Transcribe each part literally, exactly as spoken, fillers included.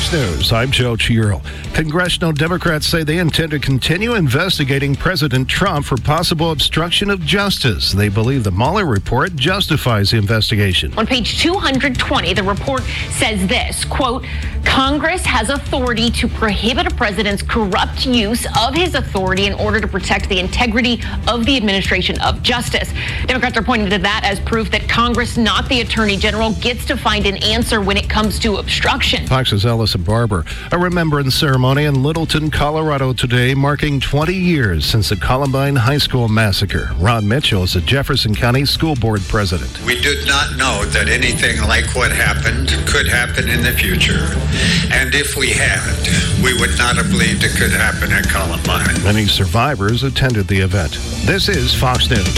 Fox News, I'm Joe Chiaro. Congressional Democrats say they intend to continue investigating President Trump for possible obstruction of justice. They believe the Mueller report justifies the investigation. On page two hundred twenty, the report says this, quote, Congress has authority to prohibit a president's corrupt use of his authority in order to protect the integrity of the administration of justice. Democrats are pointing to that as proof that Congress, not the Attorney General, gets to find an answer when it comes to obstruction. Fox's Ellison Barber. A remembrance ceremony in Littleton, Colorado today, marking twenty years since the Columbine High School massacre. Ron Mitchell is the Jefferson County School Board president. We did not know that anything like what happened could happen in the future. And if we had, we would not have believed it could happen at Columbine. Many survivors attended the event. This is Fox News.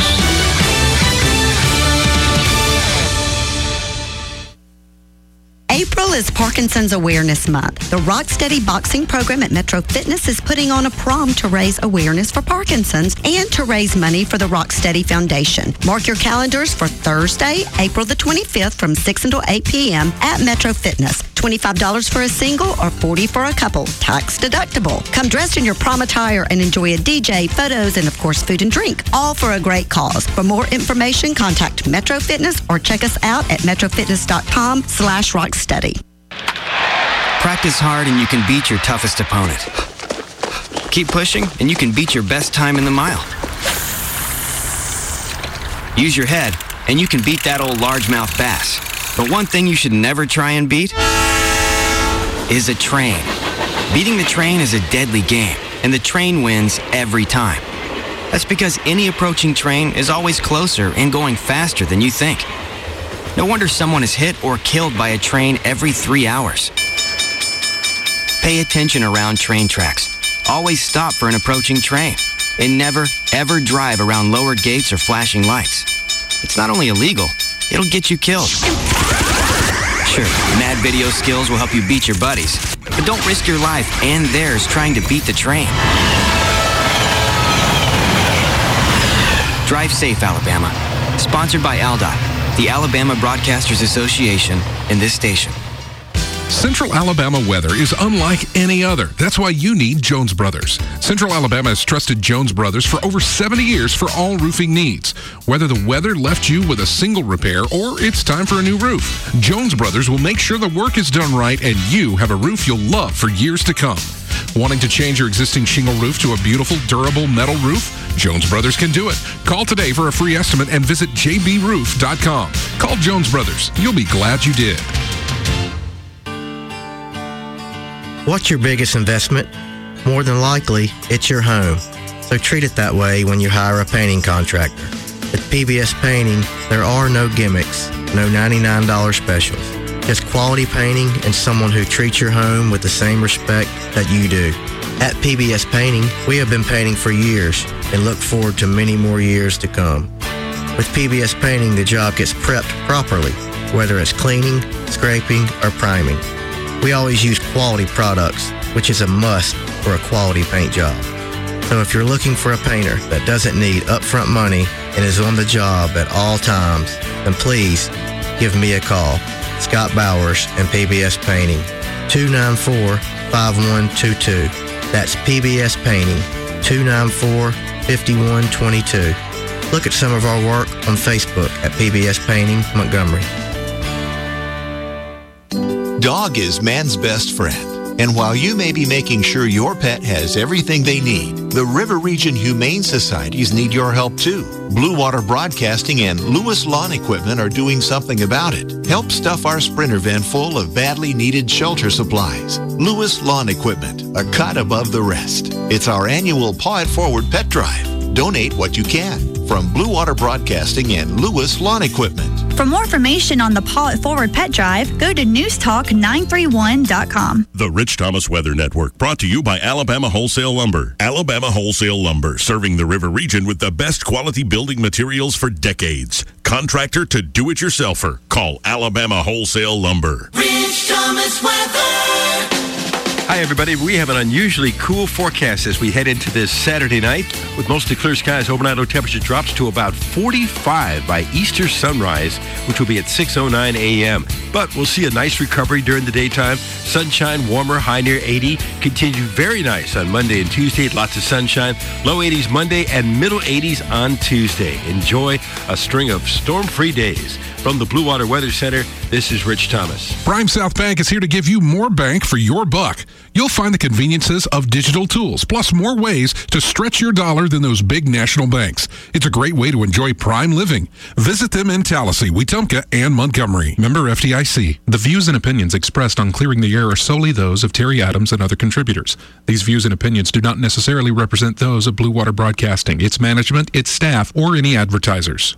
April is Parkinson's Awareness Month. The Rocksteady Boxing Program at Metro Fitness is putting on a prom to raise awareness for Parkinson's and to raise money for the Rocksteady Foundation. Mark your calendars for Thursday, April the twenty-fifth from six until eight p.m. at Metro Fitness. twenty-five dollars for a single or forty dollars for a couple. Tax deductible. Come dressed in your prom attire and enjoy a D J, photos, and of course food and drink. All for a great cause. For more information, contact Metro Fitness or check us out at metrofitness.com slash rocksteady. Practice hard and you can beat your toughest opponent. Keep pushing and you can beat your best time in the mile. Use your head and you can beat that old largemouth bass. But one thing you should never try and beat is a train. Beating the train is a deadly game, and the train wins every time. That's because any approaching train is always closer and going faster than you think. No wonder someone is hit or killed by a train every three hours. Pay attention around train tracks. Always stop for an approaching train. And never, ever drive around lowered gates or flashing lights. It's not only illegal, it'll get you killed. Sure, mad video skills will help you beat your buddies, but don't risk your life and theirs trying to beat the train. Drive safe, Alabama. Sponsored by Al D O T, the Alabama Broadcasters Association, and this station. Central Alabama weather is unlike any other. That's why you need Jones Brothers. Central Alabama has trusted Jones Brothers for over seventy years for all roofing needs. Whether the weather left you with a single repair or it's time for a new roof, Jones Brothers will make sure the work is done right and you have a roof you'll love for years to come. Wanting to change your existing shingle roof to a beautiful, durable metal roof? Jones Brothers can do it. Call today for a free estimate and visit j b roof dot com. Call Jones Brothers. You'll be glad you did. What's your biggest investment? More than likely, it's your home. So treat it that way when you hire a painting contractor. At P B S Painting, there are no gimmicks, no ninety-nine dollars specials. Just quality painting and someone who treats your home with the same respect that you do. At P B S Painting, we have been painting for years and look forward to many more years to come. With P B S Painting, the job gets prepped properly, whether it's cleaning, scraping, or priming. We always use quality products, which is a must for a quality paint job. So if you're looking for a painter that doesn't need upfront money and is on the job at all times, then please give me a call. Scott Bowers and P B S Painting, two nine four, five one two two. That's P B S Painting, two nine four, five one two two. Look at some of our work on Facebook at P B S Painting Montgomery. Dog is man's best friend. And while you may be making sure your pet has everything they need, the River Region Humane Societies need your help too. Blue Water Broadcasting and Lewis Lawn Equipment are doing something about it. Help stuff our Sprinter van full of badly needed shelter supplies. Lewis Lawn Equipment, a cut above the rest. It's our annual Paw It Forward pet drive. Donate what you can. From Blue Water Broadcasting and Lewis Lawn Equipment. For more information on the Paw It Forward Pet Drive, go to news talk nine three one dot com. The Rich Thomas Weather Network, brought to you by Alabama Wholesale Lumber. Alabama Wholesale Lumber, serving the River Region with the best quality building materials for decades. Contractor to do-it-yourselfer. Call Alabama Wholesale Lumber. Rich Thomas Weather. Hi everybody. We have an unusually cool forecast as we head into this Saturday night with mostly clear skies. Overnight low temperature drops to about forty-five by Easter sunrise, which will be at six oh nine a.m. But we'll see a nice recovery during the daytime. Sunshine, warmer, high near eighty. Continue very nice on Monday and Tuesday. Lots of sunshine. Low eighties Monday and middle eighties on Tuesday. Enjoy a string of storm-free days. From the Blue Water Weather Center, this is Rich Thomas. Prime South Bank is here to give you more bank for your buck. You'll find the conveniences of digital tools, plus more ways to stretch your dollar than those big national banks. It's a great way to enjoy prime living. Visit them in Tallahassee, Wetumpka, and Montgomery. Member F D I C. The views and opinions expressed on Clearing the Air are solely those of Terry Adams and other contributors. These views and opinions do not necessarily represent those of Blue Water Broadcasting, its management, its staff, or any advertisers.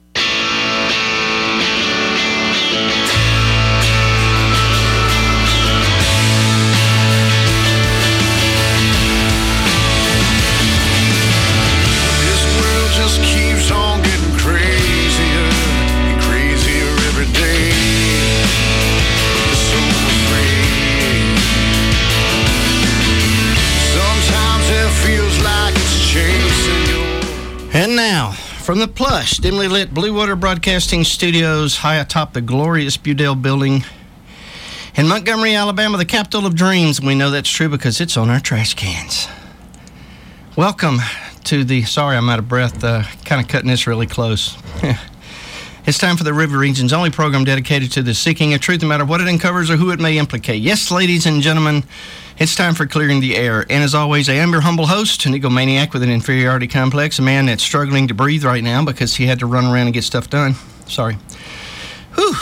And now, from the plush, dimly lit Blue Water Broadcasting Studios high atop the glorious Budell Building in Montgomery, Alabama, the capital of dreams. We know that's true because it's on our trash cans. Welcome to the, sorry I'm out of breath, uh, kind of cutting this really close. It's time for the River Region's only program dedicated to the seeking of truth, no matter what it uncovers or who it may implicate. Yes, ladies and gentlemen, it's time for Clearing the Air. And as always, I am your humble host, an egomaniac with an inferiority complex, a man that's struggling to breathe right now because he had to run around and get stuff done. Sorry. Whew.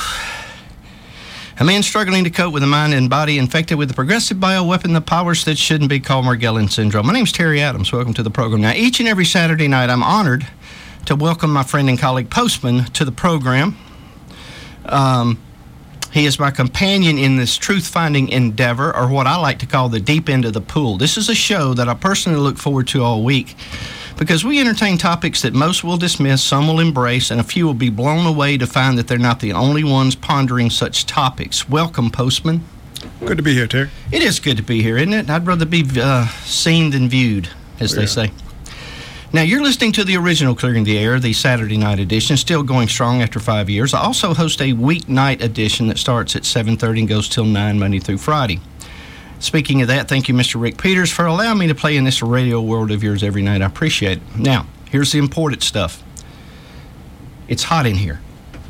A man struggling to cope with a mind and body infected with a progressive bioweapon that powers that shouldn't be called Morgellon syndrome. My name's Terry Adams. Welcome to the program. Now, each and every Saturday night, I'm honored to welcome my friend and colleague Postman to the program. Um, he is my companion in this truth-finding endeavor, or what I like to call the deep end of the pool. This is a show that I personally look forward to all week because we entertain topics that most will dismiss, some will embrace, and a few will be blown away to find that they're not the only ones pondering such topics. Welcome, Postman. Good to be here, Terry. It is good to be here, isn't it? I'd rather be uh, seen than viewed, as oh, they yeah. say. Now, you're listening to the original Clearing the Air, the Saturday night edition, still going strong after five years. I also host a weeknight edition that starts at seven thirty and goes till nine Monday through Friday. Speaking of that, thank you, Mister Rick Peters, for allowing me to play in this radio world of yours every night. I appreciate it. Now, here's the important stuff. It's hot in here.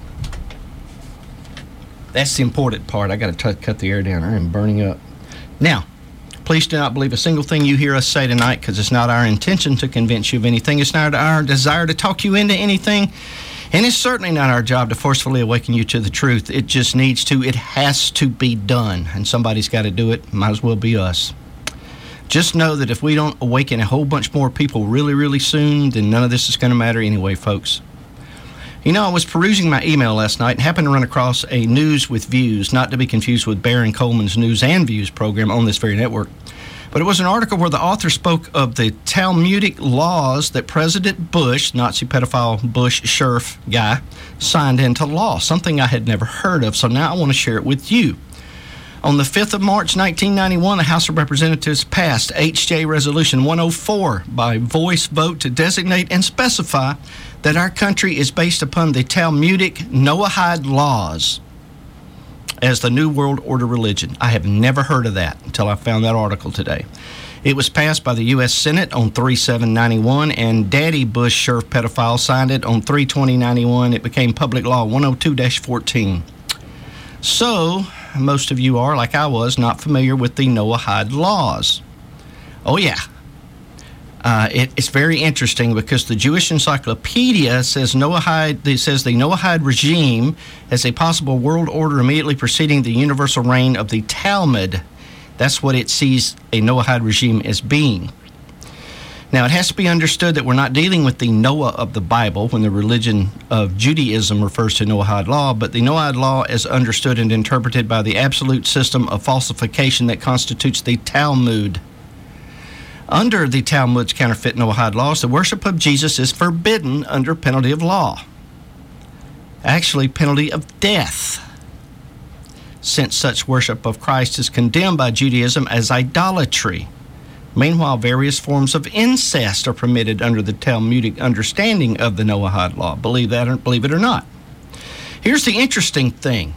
That's the important part. I got to cut the air down. I am burning up. Now, please do not believe a single thing you hear us say tonight, because it's not our intention to convince you of anything. It's not our desire to talk you into anything. And it's certainly not our job to forcefully awaken you to the truth. It just needs to. It has to be done. And somebody's got to do it. Might as well be us. Just know that if we don't awaken a whole bunch more people really, really soon, then none of this is going to matter anyway, folks. You know, I was perusing my email last night and happened to run across a News with Views, not to be confused with Baron Coleman's News and Views program on this very network. But it was an article where the author spoke of the Talmudic laws that President Bush, Nazi pedophile Bush Scherf guy, signed into law, something I had never heard of. So now I want to share it with you. On the fifth of March, nineteen ninety-one, the House of Representatives passed H J Resolution one oh four by voice vote to designate and specify that our country is based upon the Talmudic Noahide laws as the New World Order religion. I have never heard of that until I found that article today. It was passed by the U S Senate on three seven ninety-one, and Daddy Bush Scherf pedophile signed it on three twenty ninety-one. It became Public Law one oh two dash fourteen. So, most of you are, like I was, not familiar with the Noahide laws. Oh, yeah. Uh, it, it's very interesting because the Jewish Encyclopedia says Noahide, it says the Noahide regime as a possible world order immediately preceding the universal reign of the Talmud. That's what it sees a Noahide regime as being. Now, it has to be understood that we're not dealing with the Noah of the Bible when the religion of Judaism refers to Noahide law, but the Noahide law is understood and interpreted by the absolute system of falsification that constitutes the Talmud. Under the Talmud's counterfeit Noahide laws, the worship of Jesus is forbidden under penalty of law. Actually, penalty of death. since such worship of Christ is condemned by Judaism as idolatry. Meanwhile, various forms of incest are permitted under the Talmudic understanding of the Noahide law. Believe that or believe it or not. Here's the interesting thing.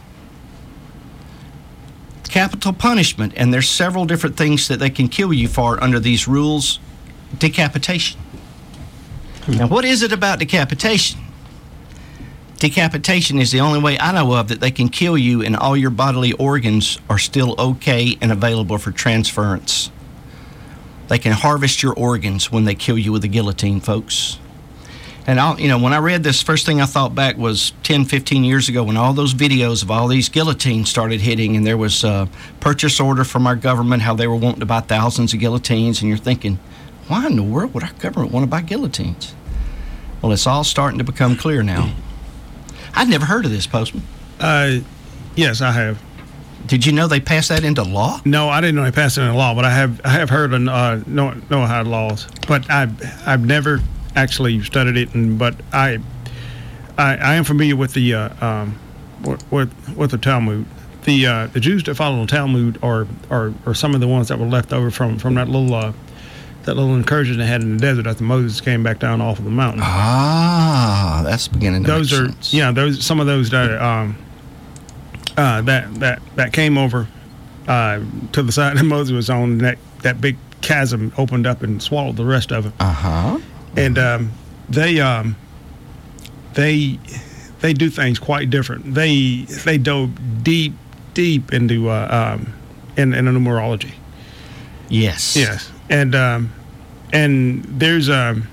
Capital punishment, and there's several different things that they can kill you for under these rules. Decapitation. Hmm. Now, what is it about decapitation? Decapitation is the only way I know of that they can kill you and all your bodily organs are still okay and available for transference. They can harvest your organs when they kill you with a guillotine, folks. And, I'll, you know, when I read this, first thing I thought back was ten, fifteen years ago when all those videos of all these guillotines started hitting, and there was a purchase order from our government, how they were wanting to buy thousands of guillotines, and you're thinking, why in the world would our government want to buy guillotines? Well, it's all starting to become clear now. I'd never heard of this, Postman. Uh, yes, I have. Did you know they passed that into law? No, I didn't know they passed it into law, but I have I have heard of uh, Noahide laws, but I've I've never actually studied it. And but I I, I am familiar with the uh, um, with with the Talmud. The uh, the Jews that follow the Talmud are, are are some of the ones that were left over from from that little uh, that little incursion they had in the desert after Moses came back down off of the mountain. Ah, that's beginning to those make are sense. Yeah, those some of those that um uh that that that came over uh to the side that Moses was on, and that that big chasm opened up and swallowed the rest of it. Uh-huh. And um they um they they do things quite different. They they dove deep deep into uh um in, in numerology. Yes. Yes. And um and there's um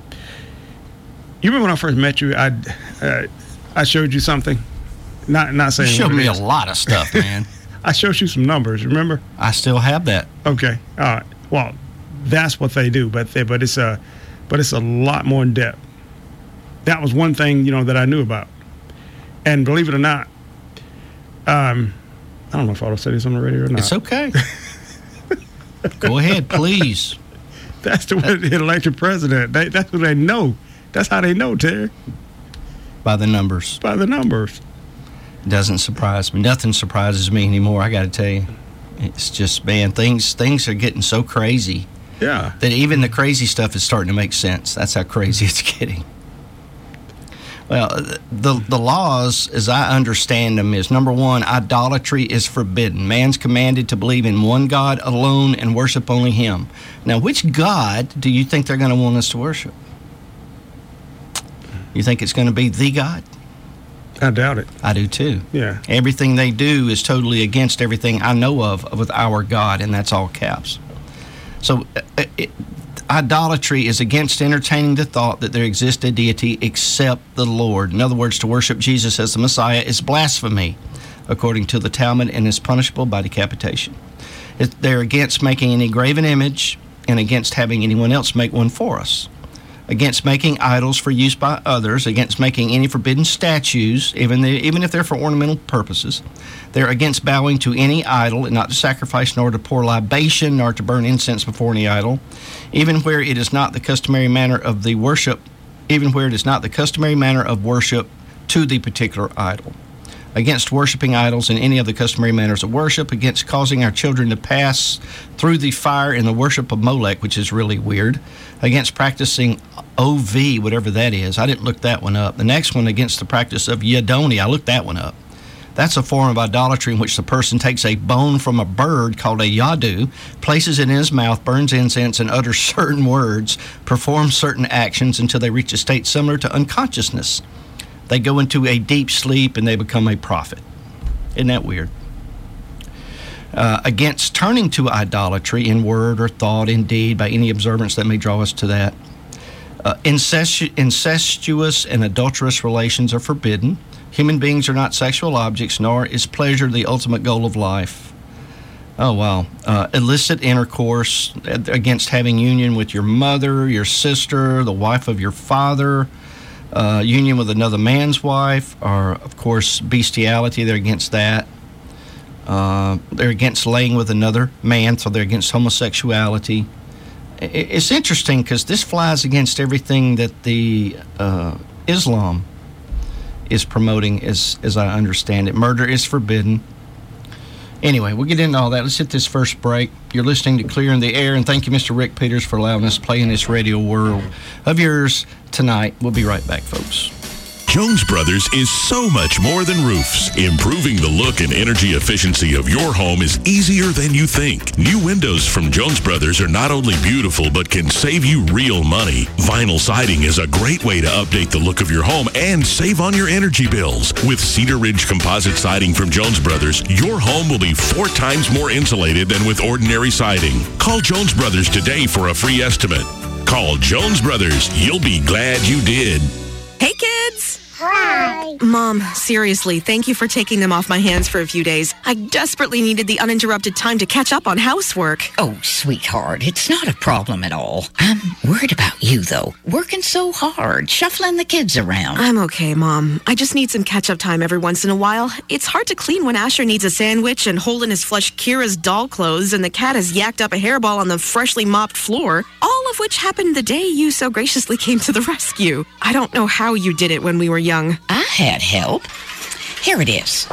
you remember when I first met you, I uh, I showed you something. Not not saying you showed what it me is. a lot of stuff, man. I showed you some numbers. Remember? I still have that. Okay. All right. Well, that's what they do, but they, but it's a but it's a lot more in depth. That was one thing, you know, that I knew about. And believe it or not, um, I don't know if I ought to say this on the radio or not. It's okay. Go ahead, please. That's the way they elect a president. They, that's what they know. That's how they know, Terry. By the numbers. By the numbers. Doesn't surprise me. Nothing surprises me anymore, I got to tell you. It's just, man, things things are getting so crazy. Yeah. That even the crazy stuff is starting to make sense. That's how crazy it's getting. Well, the the laws, as I understand them, is number one, idolatry is forbidden. Man's commanded to believe in one God alone and worship only Him. Now, which God do you think they're going to want us to worship? You think it's going to be the God? I doubt it. I do too. Yeah. Everything they do is totally against everything I know of with our God, and that's all caps. So uh, it, idolatry is against entertaining the thought that there exists a deity except the Lord. In other words, to worship Jesus as the Messiah is blasphemy, according to the Talmud, and is punishable by decapitation. It, they're against making any graven image and against having anyone else make one for us. Against making idols for use by others, against making any forbidden statues, even the, even if they're for ornamental purposes. They're against bowing to any idol, and not to sacrifice, nor to pour libation, nor to burn incense before any idol, even where it is not the customary manner of the worship, even where it is not the customary manner of worship to the particular idol. Against worshiping idols in any of the customary manners of worship, against causing our children to pass through the fire in the worship of Molech, which is really weird, against practicing O V, whatever that is. I didn't look that one up. The next one, against the practice of Yadoni. I looked that one up. That's a form of idolatry in which the person takes a bone from a bird called a yadu, places it in his mouth, burns incense, and utters certain words, performs certain actions until they reach a state similar to unconsciousness. They go into a deep sleep and they become a prophet. Isn't that weird? Uh, against turning to idolatry in word or thought, in deed, by any observance that may draw us to that. Uh, incestu- incestuous and adulterous relations are forbidden. Human beings are not sexual objects, nor is pleasure the ultimate goal of life. Oh, wow. Uh, illicit intercourse, against having union with your mother, your sister, the wife of your father, Uh, union with another man's wife, or, of course, bestiality. They're against that. Uh, they're against laying with another man, so they're against homosexuality. It's interesting because this flies against everything that the uh, Islam is promoting, as, as I understand it. Murder is forbidden. Anyway, we'll get into all that. Let's hit this first break. You're listening to Clear in the Air, and thank you, Mister Rick Peters, for allowing us to play in this radio world of yours tonight. We'll be right back, folks. Jones Brothers is so much more than roofs. Improving the look and energy efficiency of your home is easier than you think. New windows from Jones Brothers are not only beautiful, but can save you real money. Vinyl siding is a great way to update the look of your home and save on your energy bills. With Cedar Ridge composite siding from Jones Brothers, your home will be four times more insulated than with ordinary siding. Call Jones Brothers today for a free estimate. Call Jones Brothers. You'll be glad you did. Hey, kids! Hi! Mom, seriously, thank you for taking them off my hands for a few days. I desperately needed the uninterrupted time to catch up on housework. Oh, sweetheart, it's not a problem at all. I'm worried about you, though. Working so hard, shuffling the kids around. I'm okay, Mom. I just need some catch-up time every once in a while. It's hard to clean when Asher needs a sandwich and Holden has flushed Kira's doll clothes and the cat has yacked up a hairball on the freshly mopped floor, all of which happened the day you so graciously came to the rescue. I don't know how you did it when we were young. I had help. Here it is.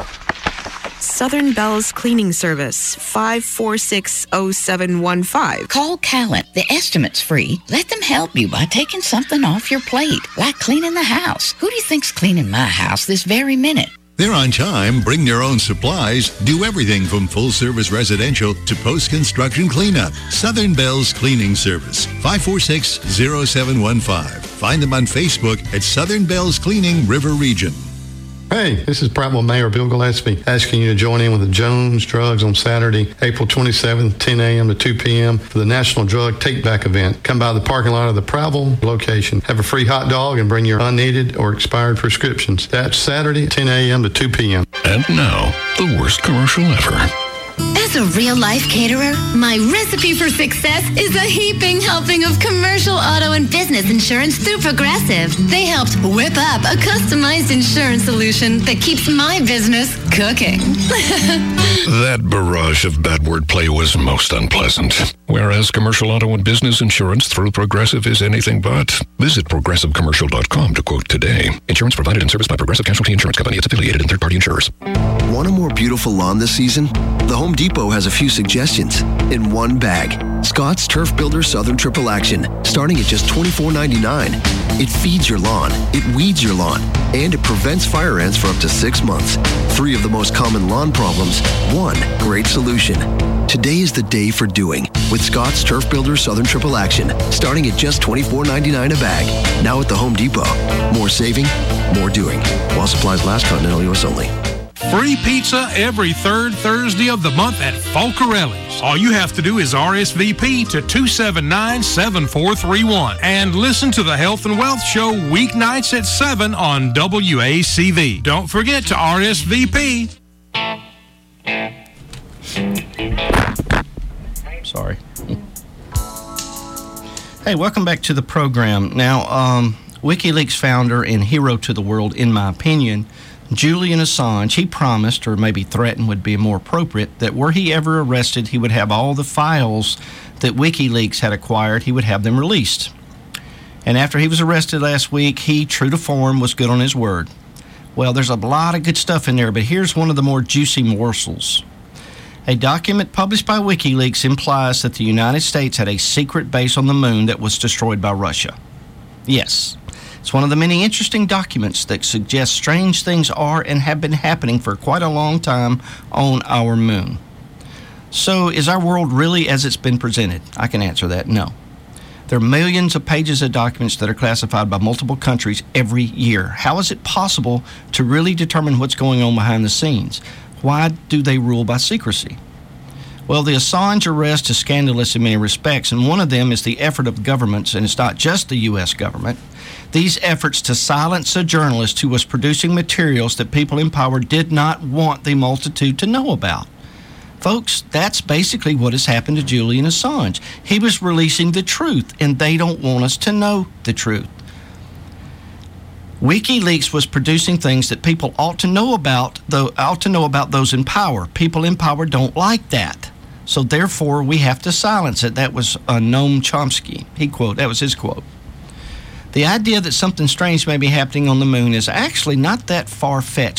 Southern Bell's Cleaning Service, five four six oh seven one five. Call Callan. The estimate's free. Let them help you by taking something off your plate, like cleaning the house. Who do you think's cleaning my house this very minute? They're on time, bring your own supplies, do everything from full-service residential to post-construction cleanup. Southern Bell's Cleaning Service, five four six oh seven one five. Find them on Facebook at Southern Bell's Cleaning River Region. Hey, this is Prattville Mayor Bill Gillespie asking you to join in with the Jones Drugs on Saturday, April twenty-seventh, ten a.m. to two p.m. for the National Drug Take-Back event. Come by the parking lot of the Prattville location. Have a free hot dog and bring your unneeded or expired prescriptions. That's Saturday, ten a.m. to two p.m. And now, the worst commercial ever. As a real-life caterer, my recipe for success is a heaping helping of commercial auto and business insurance through Progressive. They helped whip up a customized insurance solution that keeps my business cooking. That barrage of bad wordplay was most unpleasant. Whereas commercial auto and business insurance through Progressive is anything but. Visit progressive commercial dot com to quote today. Insurance provided and serviced by Progressive Casualty Insurance Company. Its affiliated and third-party insurers. Want a more beautiful lawn this season? The Home Depot has a few suggestions in one bag. Scott's Turf Builder Southern Triple Action, starting at just twenty-four ninety-nine. It feeds your lawn, it weeds your lawn, and it prevents fire ants for up to six months. Three of the most common lawn problems, one great solution. Today is the day for doing with Scott's Turf Builder Southern Triple Action, starting at just twenty-four ninety-nine a bag. Now at the Home Depot. More saving, more doing. While supplies last, continental U S only. Free pizza every third Thursday of the month at Folcarelli's. All you have to do is R S V P to two seven nine, seven four three one and listen to the Health and Wealth Show weeknights at seven on W A C V. Don't forget to R S V P. Sorry. Hey, welcome back to the program. Now, um, WikiLeaks founder and hero to the world, in my opinion, Julian Assange, he promised, or maybe threatened would be more appropriate, that were he ever arrested, he would have all the files that WikiLeaks had acquired, he would have them released. And after he was arrested last week, he, true to form, was good on his word. Well, there's a lot of good stuff in there, but here's one of the more juicy morsels. A document published by WikiLeaks implies that the United States had a secret base on the moon that was destroyed by Russia. Yes. It's one of the many interesting documents that suggest strange things are and have been happening for quite a long time on our moon. So, is our world really as it's been presented? I can answer that, no. There are millions of pages of documents that are classified by multiple countries every year. How is it possible to really determine what's going on behind the scenes? Why do they rule by secrecy? Well, the Assange arrest is scandalous in many respects, and one of them is the effort of governments, and it's not just the U S government, these efforts to silence a journalist who was producing materials that people in power did not want the multitude to know about. Folks, that's basically what has happened to Julian Assange. He was releasing the truth, and they don't want us to know the truth. WikiLeaks was producing things that people ought to know about, though ought to know about those in power. People in power don't like that. So therefore, we have to silence it. That was uh, Noam Chomsky. He quote, that was his quote. The idea that something strange may be happening on the moon is actually not that far-fetched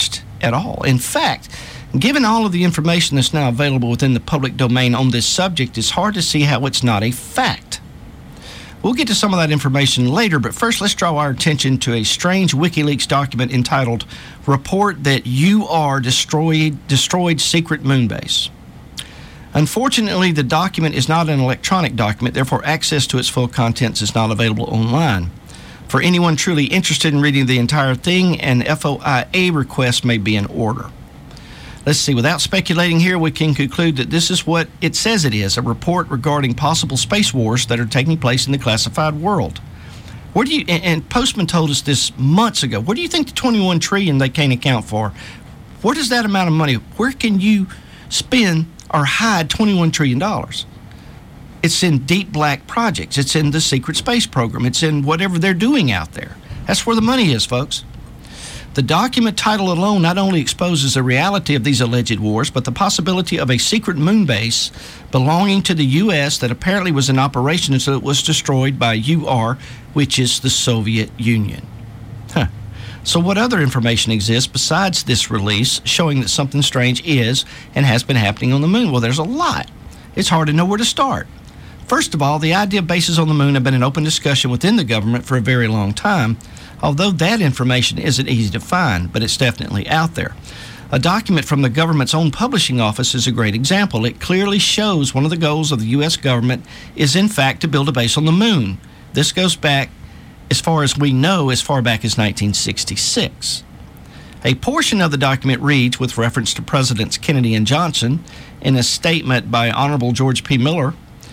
at all. In fact, given all of the information that's now available within the public domain on this subject, it's hard to see how it's not a fact. We'll get to some of that information later, but first let's draw our attention to a strange WikiLeaks document entitled Report That U R Destroyed, Destroyed Secret Moonbase. Unfortunately, the document is not an electronic document, therefore access to its full contents is not available online. For anyone truly interested in reading the entire thing, an F O I A request may be in order. Let's see, without speculating here, we can conclude that this is what it says it is, a report regarding possible space wars that are taking place in the classified world. Where do you, and, and Postman told us this months ago, where do you think the twenty-one trillion dollars they can't account for, what is that amount of money? Where can you spend or hide twenty-one trillion dollars? It's in deep black projects. It's in the secret space program. It's in whatever they're doing out there. That's where the money is, folks. The document title alone not only exposes the reality of these alleged wars, but the possibility of a secret moon base belonging to the U S that apparently was in operation until it was destroyed by U R, which is the Soviet Union. Huh. So what other information exists besides this release showing that something strange is and has been happening on the moon? Well, there's a lot. It's hard to know where to start. First of all, the idea of bases on the moon have been an open discussion within the government for a very long time, although that information isn't easy to find, but it's definitely out there. A document from the government's own publishing office is a great example. It clearly shows one of the goals of the U S government is, in fact, to build a base on the moon. This goes back, as far as we know, as far back as nineteen sixty-six. A portion of the document reads, with reference to Presidents Kennedy and Johnson, in a statement by Honorable George P. Miller,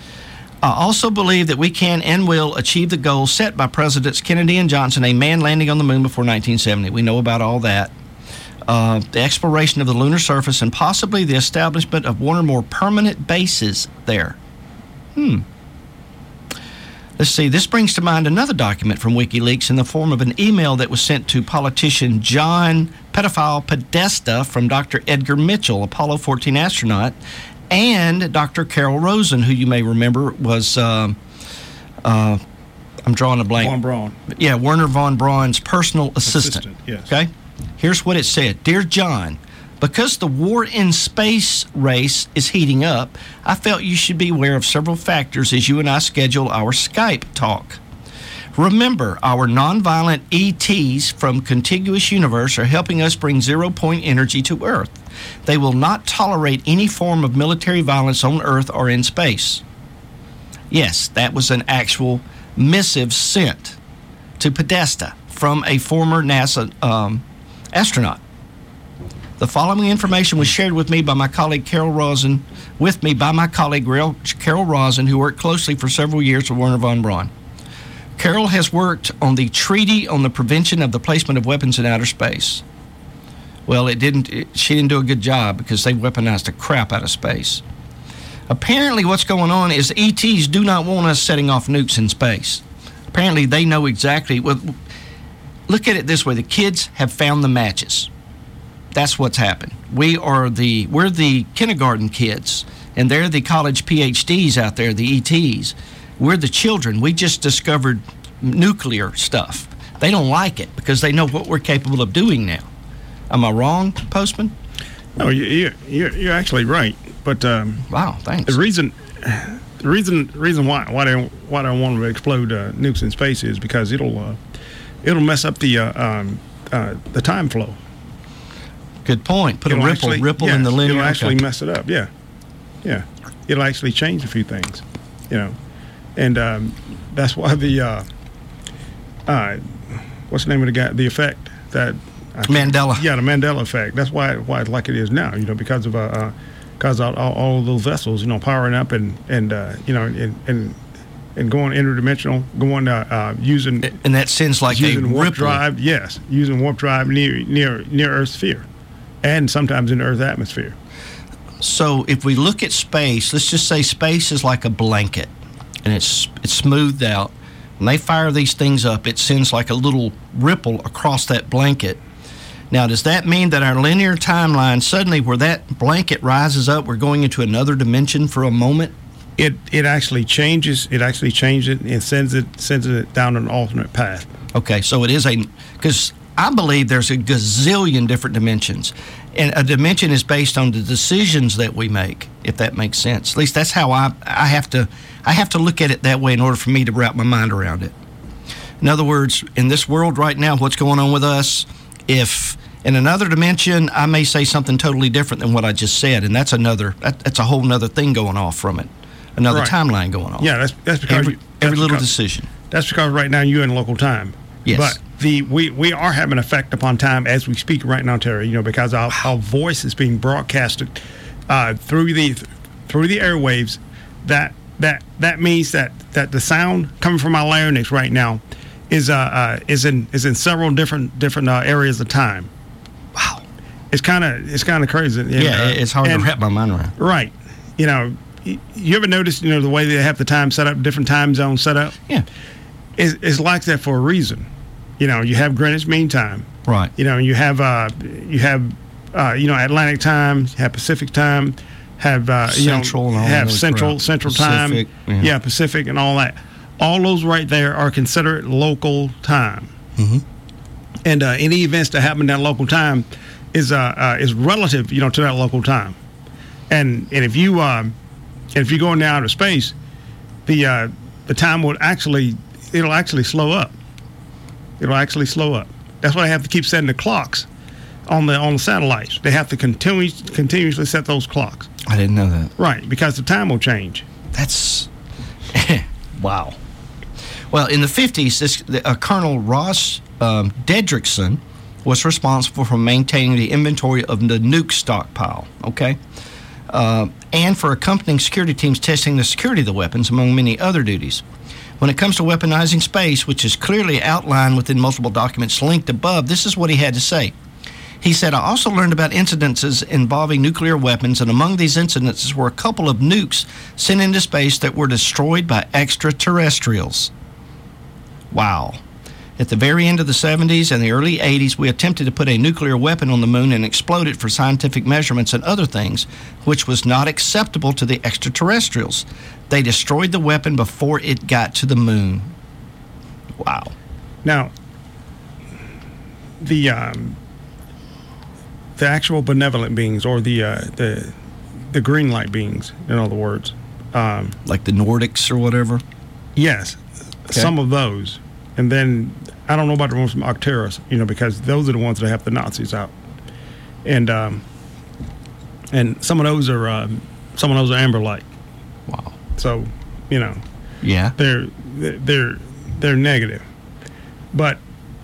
I also believe that we can and will achieve the goal set by Presidents Kennedy and Johnson, a man landing on the moon before nineteen seventy. We know about all that. Uh, the exploration of the lunar surface and possibly the establishment of one or more permanent bases there. Hmm. Let's see. This brings to mind another document from WikiLeaks in the form of an email that was sent to politician John Pedophile Podesta from Doctor Edgar Mitchell, Apollo fourteen astronaut, and Doctor Carol Rosen, who you may remember was, uh, uh, I'm drawing a blank. Von Braun. Yeah, Werner von Braun's personal assistant. Assistant, yes. Okay? Here's what it said. Dear John, because the war in space race is heating up, I felt you should be aware of several factors as you and I schedule our Skype talk. Remember, our nonviolent E Ts from contiguous universe are helping us bring zero-point energy to Earth. They will not tolerate any form of military violence on Earth or in space. Yes, that was an actual missive sent to Podesta from a former NASA um, astronaut. The following information was shared with me by my colleague Carol Rosen, with me by my colleague Carol Rosen, who worked closely for several years with Werner von Braun. Carol has worked on the Treaty on the Prevention of the Placement of Weapons in Outer Space. Well, it didn't. It, she didn't do a good job because they weaponized the crap out of space. Apparently, what's going on is E Ts do not want us setting off nukes in space. Apparently, they know exactly. Well, look at it this way: the kids have found the matches. That's what's happened. We are the we're the kindergarten kids, and they're the college P H Ds out there, the E Ts. We're the children. We just discovered nuclear stuff. They don't like it because they know what we're capable of doing now. Am I wrong, Postman? No, you, you're you're actually right. But um, wow, thanks. The reason, the reason, reason why why they why they want to explode uh, nukes in space is because it'll uh, it'll mess up the uh, um, uh, the time flow. Good point. Put it'll a ripple actually, ripple yes, in the linear. It'll actually okay. mess it up. Yeah, yeah. It'll actually change a few things, you know, and um, that's why the uh, uh, what's the name of the guy? The effect that. Mandela. Yeah, the Mandela effect. That's why why it's like it is now. You know, because of uh, uh because all, all, all of those vessels, you know, powering up and and uh, you know and and and going interdimensional, going uh, uh using and that sends like using a warp ripple. drive. Yes, using warp drive near near near Earth's sphere, and sometimes in the Earth's atmosphere. So if we look at space, let's just say space is like a blanket, and it's it's smoothed out. When they fire these things up, it sends like a little ripple across that blanket. Now, does that mean that our linear timeline, suddenly where that blanket rises up, we're going into another dimension for a moment? It it actually changes. It actually changes it and sends it sends it down an alternate path. Okay, so it is a because I believe there's a gazillion different dimensions. And a dimension is based on the decisions that we make, if that makes sense. At least that's how I, I have to I have to look at it that way in order for me to wrap my mind around it. In other words, in this world right now, what's going on with us, if in another dimension, I may say something totally different than what I just said, and that's another that, that's a whole other thing going off from it, another Right. timeline going on. Yeah, that's that's because every, that's every little because- decision. That's because right now you're in local time. Yes. But the we, we are having an effect upon time as we speak right now, Terry. You know, because our, our voice is being broadcasted uh, through the through the airwaves. That that that means that, that the sound coming from my larynx right now is uh, uh is in is in several different different uh, areas of time. Wow. It's kind of it's kind of crazy. And, Yeah, uh, it's hard and- to wrap my mind around. Right. You know, y- you ever notice, you know, the way they have the time set up, different time zones set up? Yeah. It's, it's like that for a reason. You know, you have Greenwich Mean Time. Right. You know, you have, uh, you have, uh, you know, Atlantic Time, you have Pacific Time, have, uh, Central you and know, all have that Central, crap. Central Pacific, Time. yeah. Yeah, Pacific and all that. All those right there are considered local time. Mm-hmm. And uh, any events that happen in that local time is uh, uh, is relative, you know, to that local time. And and if you um, and if you go into outer space, the uh, the time will actually it'll actually slow up. It'll actually slow up. That's why they have to keep setting the clocks on the on the satellites. They have to continue continuously set those clocks. I didn't know that. Right, because the time will change. That's wow. Well, in the fifties, this uh, Colonel Ross um, Dedrickson was responsible for maintaining the inventory of the nuke stockpile. Okay. Uh, and for accompanying security teams testing the security of the weapons, among many other duties. When it comes to weaponizing space, which is clearly outlined within multiple documents linked above, this is what he had to say. He said, I also learned about incidences involving nuclear weapons, and among these incidences were a couple of nukes sent into space that were destroyed by extraterrestrials. Wow. At the very end of the seventies and the early eighties, we attempted to put a nuclear weapon on the moon and explode it for scientific measurements and other things, which was not acceptable to the extraterrestrials. They destroyed the weapon before it got to the moon. Wow. Now, the um, the actual benevolent beings, or the uh, the the green light beings, in other words, um, like the Nordics or whatever. Yes, Okay. some of those, and then I don't know about the ones from Arcturus, you know, because those are the ones that have the Nazis out, and um, and some of those are um, some of those are amber light. Wow. So, you know, Yeah. they're they're they're negative, but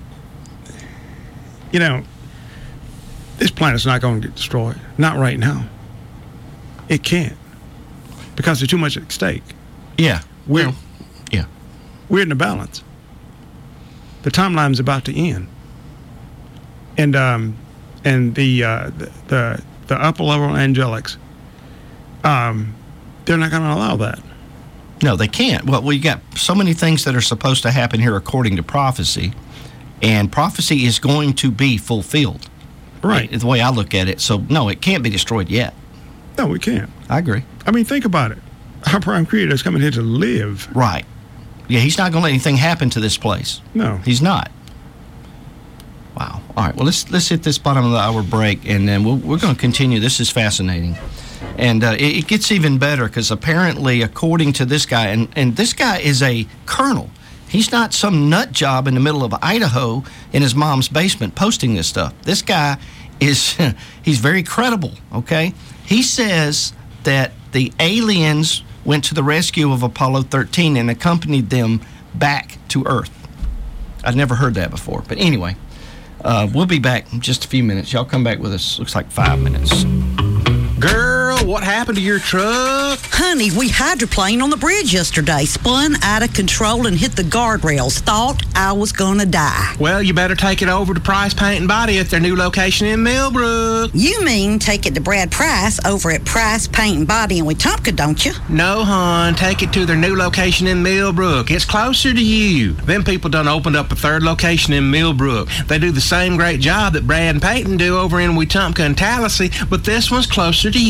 you know, this planet's not going to get destroyed. Not right now. It can't, because there's too much at stake. Yeah. We're yeah. we're in the balance. The timeline's about to end, and um, and the uh, the, the the upper level angelics, um, they're not going to allow that. No, they can't. Well, we got so many things that are supposed to happen here according to prophecy, and prophecy is going to be fulfilled. Right. The way I look at it. So, no, it can't be destroyed yet. No, we can't. I agree. I mean, think about it. Our prime creator is coming here to live. Right. Yeah, he's not going to let anything happen to this place. No. He's not. Wow. All right, well, let's let's hit this bottom of the hour break, and then we'll, we're going to continue. This is fascinating. And uh, it, it gets even better because apparently, according to this guy, and, and this guy is a colonel. He's not some nut job in the middle of Idaho in his mom's basement posting this stuff. This guy is, he's very credible, okay? He says that the aliens went to the rescue of Apollo thirteen and accompanied them back to Earth. I'd never heard that before. But anyway, uh, we'll be back in just a few minutes. Y'all come back with us. Looks like five minutes. Girl, what happened to your truck? Honey, we hydroplaned on the bridge yesterday, spun out of control and hit the guardrails. Thought I was gonna die. Well, you better take it over to Price Paint and Body at their new location in Millbrook. You mean take it to Brad Price over at Price Paint and Body in Wetumpka, don't you? No, hon, take it to their new location in Millbrook. It's closer to you. Them people done opened up a third location in Millbrook. They do the same great job that Brad and Peyton do over in Wetumpka and Tallahassee, but this one's closer to you in Millbrook.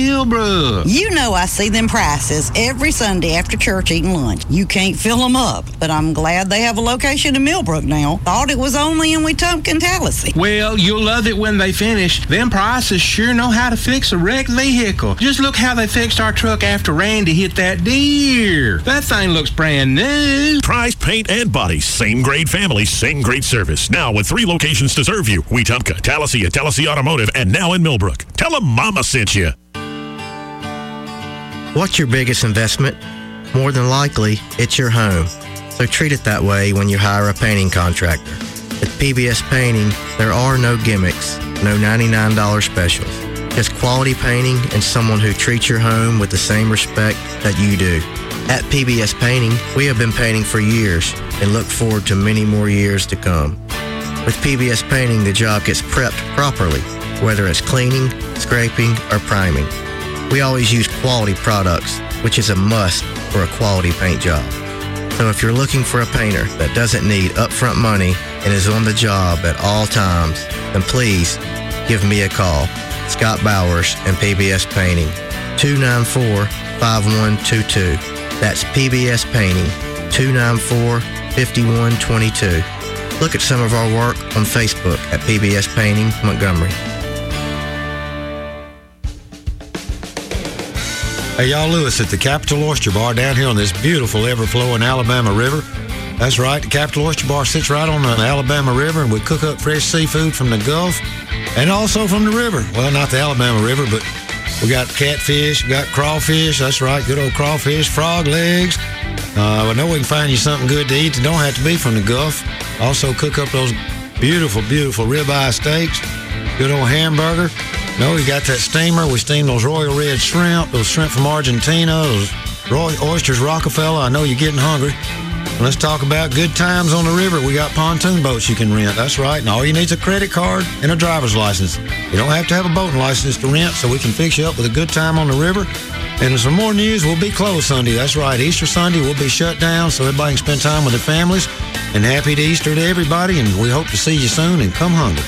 Millbrook. You know I see them prices every Sunday after church eating lunch. You can't fill them up, but I'm glad they have a location in Millbrook now. Thought it was only in Wetumpka and Tallahassee. Well, you'll love it when they finish. Them prices sure know how to fix a wrecked vehicle. Just look how they fixed our truck after Randy hit that deer. That thing looks brand new. Price, paint, and body. Same grade family, same great service. Now with three locations to serve you. Wetumpka, Tallahassee, and Tallahassee Automotive, and now in Millbrook. Tell them Mama sent you. What's your biggest investment? More than likely, it's your home. So treat it that way when you hire a painting contractor. At P B S Painting, there are no gimmicks, no ninety-nine dollars specials. Just quality painting and someone who treats your home with the same respect that you do. At P B S Painting, we have been painting for years and look forward to many more years to come. With P B S Painting, the job gets prepped properly, whether it's cleaning, scraping, or priming. We always use quality products, which is a must for a quality paint job. So if you're looking for a painter that doesn't need upfront money and is on the job at all times, then please give me a call. Scott Bowers and P B S Painting, two nine four, five one two two. That's P B S Painting, two nine four, five one two two. Look at some of our work on Facebook at P B S Painting Montgomery. Hey, y'all, Lewis at the Capital Oyster Bar down here on this beautiful ever-flowing Alabama River. That's right, the Capital Oyster Bar sits right on the Alabama River, and we cook up fresh seafood from the Gulf and also from the river. Well, not the Alabama River, but we got catfish, we got crawfish. That's right, good old crawfish, frog legs. Uh, I know we can find you something good to eat that don't have to be from the Gulf. Also cook up those beautiful, beautiful ribeye steaks, good old hamburger. No, you got that steamer. We steam those Royal Red shrimp, those shrimp from Argentina, those Roy oysters Rockefeller. I know you're getting hungry. Let's talk about good times on the river. We got pontoon boats you can rent. That's right. And all you need is a credit card and a driver's license. You don't have to have a boating license to rent, so we can fix you up with a good time on the river. And some more news, we'll be closed Sunday. That's right. Easter Sunday, we'll be shut down so everybody can spend time with their families. And happy Easter to everybody, and we hope to see you soon, and come hungry.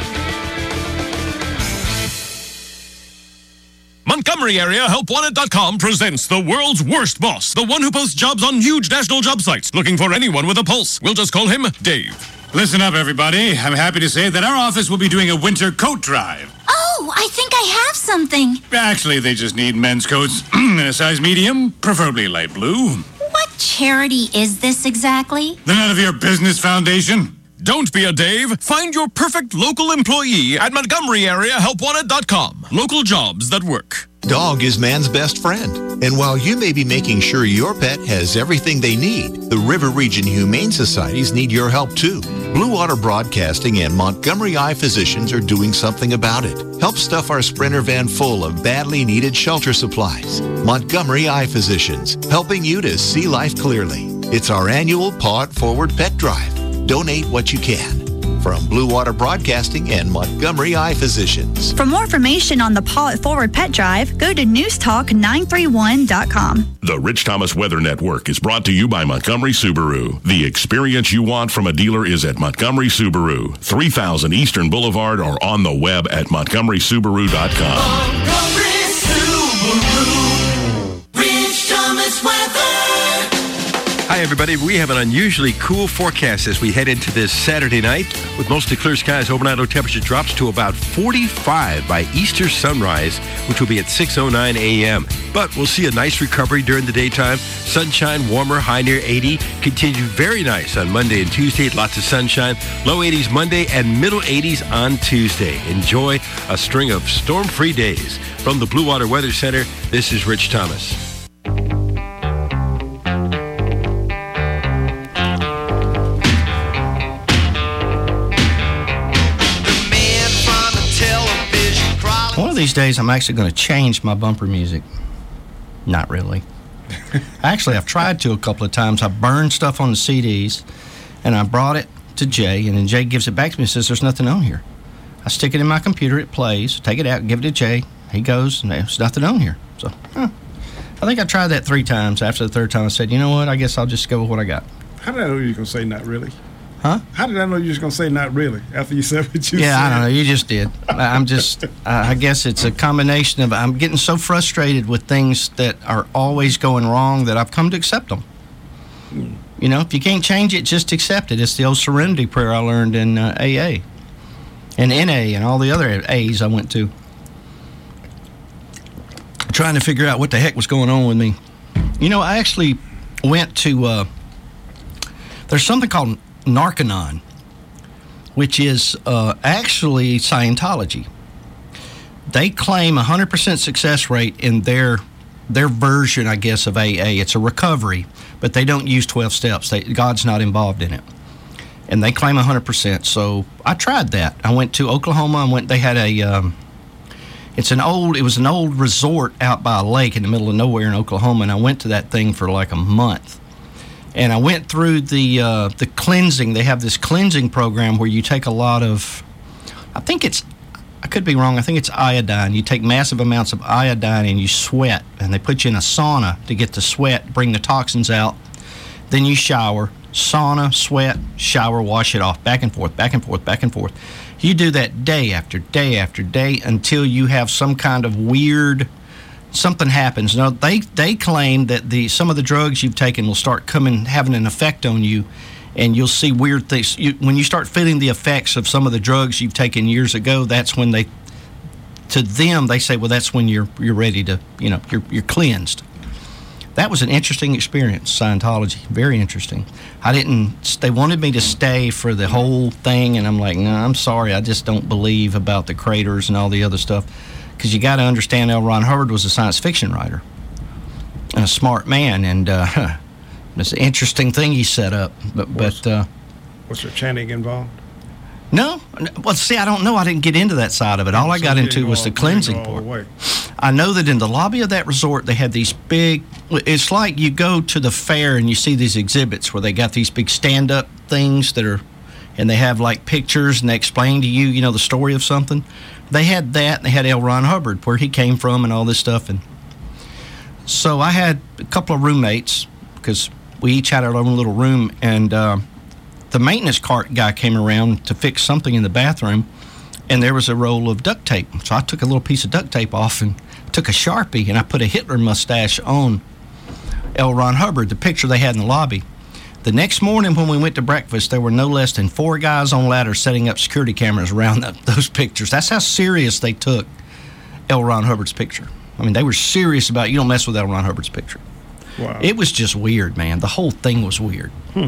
Montgomery Area Help Wanted dot com presents the world's worst boss, the one who posts jobs on huge national job sites, looking for anyone with a pulse. We'll just call him Dave. Listen up, everybody. I'm happy to say that our office will be doing a winter coat drive. Oh, I think I have something. Actually, they just need men's coats in a size medium, preferably light blue. What charity is this exactly? The None of Your Business Foundation. Don't be a Dave. Find your perfect local employee at Montgomery Area Help Wanted dot com. Local jobs that work. Dog is man's best friend. And while you may be making sure your pet has everything they need, the River Region Humane Societies need your help too. Blue Water Broadcasting and Montgomery Eye Physicians are doing something about it. Help stuff our Sprinter van full of badly needed shelter supplies. Montgomery Eye Physicians, helping you to see life clearly. It's our annual Paw It Forward Pet Drive. Donate what you can. From Blue Water Broadcasting and Montgomery Eye Physicians. For more information on the Paw It Forward Pet Drive, go to news talk nine three one dot com. The Rich Thomas Weather Network is brought to you by Montgomery Subaru. The experience you want from a dealer is at Montgomery Subaru, three thousand Eastern Boulevard, or on the web at montgomery subaru dot com. Montgomery Subaru, Rich Thomas Weather. Hi, everybody. We have an unusually cool forecast as we head into this Saturday night with mostly clear skies. Overnight low temperature drops to about forty-five by Easter sunrise, which will be at six oh nine a.m. But we'll see a nice recovery during the daytime. Sunshine, warmer, high near eighty. Continue very nice on Monday and Tuesday. Lots of sunshine. Low eighties Monday and middle eighties on Tuesday. Enjoy a string of storm-free days. From the Blue Water Weather Center, this is Rich Thomas. One of these days, I'm actually going to change my bumper music. Not really. Actually, I've tried to a couple of times. I burned stuff on the C Ds, and I brought it to Jay, and then Jay gives it back to me and says, there's nothing on here. I stick it in my computer, it plays, take it out, give it to Jay. He goes, and there's nothing on here. So, huh. I think I tried that three times. After the third time, I said, you know what, I guess I'll just go with what I got. How do I know you're going to say not really? Huh? How did I know you were just going to say not really after you said what you yeah, said? I don't know. You just did. I'm just, I guess it's a combination of, I'm getting so frustrated with things that are always going wrong that I've come to accept them. Hmm. You know, if you can't change it, just accept it. It's the old serenity prayer I learned in uh, A A and N A and all the other A's I went to. Trying to figure out what the heck was going on with me. You know, I actually went to, uh, there's something called Narconon, which is uh, actually Scientology. They claim a one hundred percent success rate in their their version, I guess, of A A. It's a recovery, but they don't use twelve steps. They, God's not involved in it. And they claim one hundred percent. So I tried that. I went to Oklahoma. I went. They had a, um, it's an old, it was an old resort out by a lake in the middle of nowhere in Oklahoma, and I went to that thing for like a month. And I went through the uh, the cleansing. They have this cleansing program where you take a lot of, I think it's, I could be wrong, I think it's iodine. You take massive amounts of iodine and you sweat, and they put you in a sauna to get the sweat, bring the toxins out. Then you shower, sauna, sweat, shower, wash it off, back and forth, back and forth, back and forth. You do that day after day after day until you have some kind of weird, something happens. Now, they, they claim that the some of the drugs you've taken will start coming, having an effect on you, and you'll see weird things. You, when you start feeling the effects of some of the drugs you've taken years ago, that's when they, to them, they say, well, that's when you're you're ready to, you know, you're you're cleansed. That was an interesting experience, Scientology. Very interesting. I didn't, they wanted me to stay for the whole thing, and I'm like, no, I'm sorry, I just don't believe about the craters and all the other stuff. Because you got to understand, L. Ron Hubbard was a science fiction writer and a smart man, and uh, it's an interesting thing he set up. But, was, but uh, was there chanting involved? No. Well, see, I don't know. I didn't get into that side of it. All I got into was the cleansing part. I know that in the lobby of that resort, they had these big, it's like you go to the fair and you see these exhibits where they got these big stand-up things that are, and they have like pictures and they explain to you, you know, the story of something. They had that, and they had L. Ron Hubbard, where he came from and all this stuff. And so I had a couple of roommates, because we each had our own little room, and uh, the maintenance cart guy came around to fix something in the bathroom, and there was a roll of duct tape. So I took a little piece of duct tape off and took a Sharpie, and I put a Hitler mustache on L. Ron Hubbard, the picture they had in the lobby. The next morning when we went to breakfast, there were no less than four guys on ladders setting up security cameras around the, those pictures. That's how serious they took L. Ron Hubbard's picture. I mean, they were serious about, you don't mess with L. Ron Hubbard's picture. Wow. It was just weird, man. The whole thing was weird. Hmm.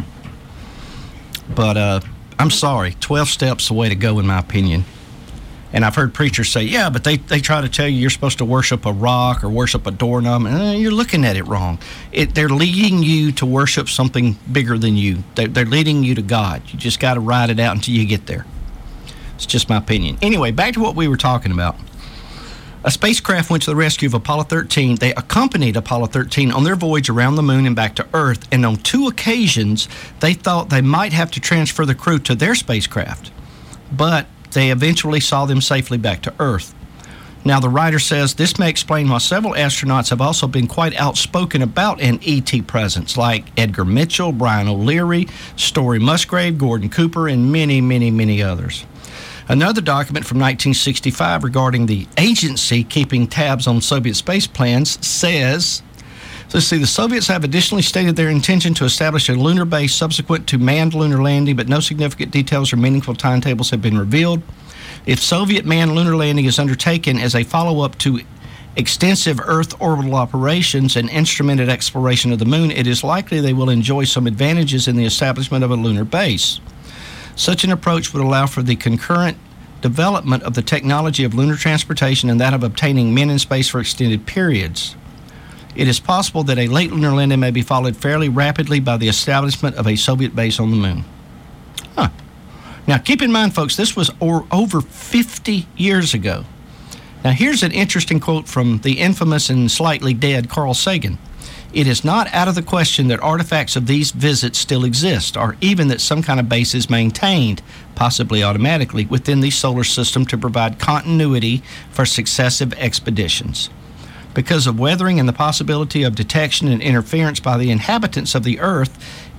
But uh, I'm sorry, twelve steps the way to go, in my opinion. And I've heard preachers say, yeah, but they, they try to tell you you're supposed to worship a rock or worship a doorknob. And, uh, you're looking at it wrong. It, they're leading you to worship something bigger than you. They're, they're leading you to God. You just got to ride it out until you get there. It's just my opinion. Anyway, back to what we were talking about. A spacecraft went to the rescue of Apollo thirteen. They accompanied Apollo thirteen on their voyage around the moon and back to Earth. And on two occasions, they thought they might have to transfer the crew to their spacecraft. But they eventually saw them safely back to Earth. Now, the writer says this may explain why several astronauts have also been quite outspoken about an E T presence, like Edgar Mitchell, Brian O'Leary, Story Musgrave, Gordon Cooper, and many, many, many others. Another document from nineteen sixty-five regarding the agency keeping tabs on Soviet space plans says, let's see, the Soviets have additionally stated their intention to establish a lunar base subsequent to manned lunar landing, but no significant details or meaningful timetables have been revealed. If Soviet manned lunar landing is undertaken as a follow-up to extensive Earth orbital operations and instrumented exploration of the moon, it is likely they will enjoy some advantages in the establishment of a lunar base. Such an approach would allow for the concurrent development of the technology of lunar transportation and that of obtaining men in space for extended periods. It is possible that a late lunar landing may be followed fairly rapidly by the establishment of a Soviet base on the moon. Huh. Now, keep in mind, folks, this was or, over fifty years ago. Now, here's an interesting quote from the infamous and slightly dead Carl Sagan. It is not out of the question that artifacts of these visits still exist, or even that some kind of base is maintained, possibly automatically, within the solar system to provide continuity for successive expeditions. Because of weathering and the possibility of detection and interference by the inhabitants of the Earth,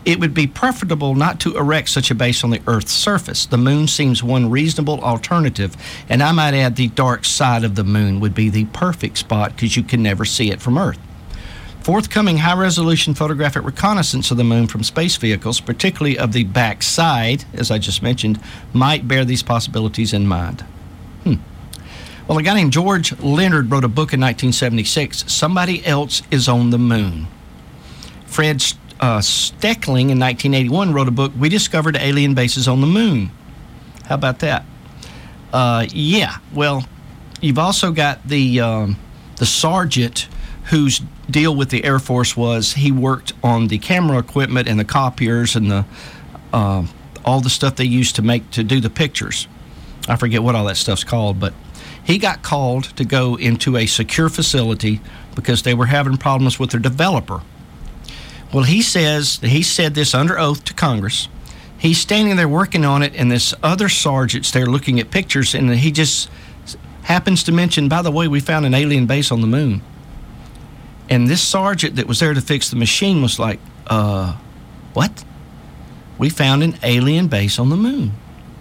it would be preferable not to erect such a base on the Earth's surface. The moon seems one reasonable alternative, and I might add the dark side of the moon would be the perfect spot because you can never see it from Earth. Forthcoming high-resolution photographic reconnaissance of the moon from space vehicles, particularly of the back side, as I just mentioned, might bear these possibilities in mind. Hmm. Well, a guy named George Leonard wrote a book in nineteen seventy-six, Somebody Else is on the Moon. Fred uh, Steckling in nineteen eighty-one wrote a book, We Discovered Alien Bases on the Moon. How about that? Uh, yeah, well, you've also got the, um, the sergeant whose deal with the Air Force was he worked on the camera equipment and the copiers and the uh, all the stuff they used to make to do the pictures. I forget what all that stuff's called, but he got called to go into a secure facility because they were having problems with their developer. Well, he says, he said this under oath to Congress. He's standing there working on it, and this other sergeant's there looking at pictures, and he just happens to mention, by the way, we found an alien base on the moon. And this sergeant that was there to fix the machine was like, uh, what? We found an alien base on the moon.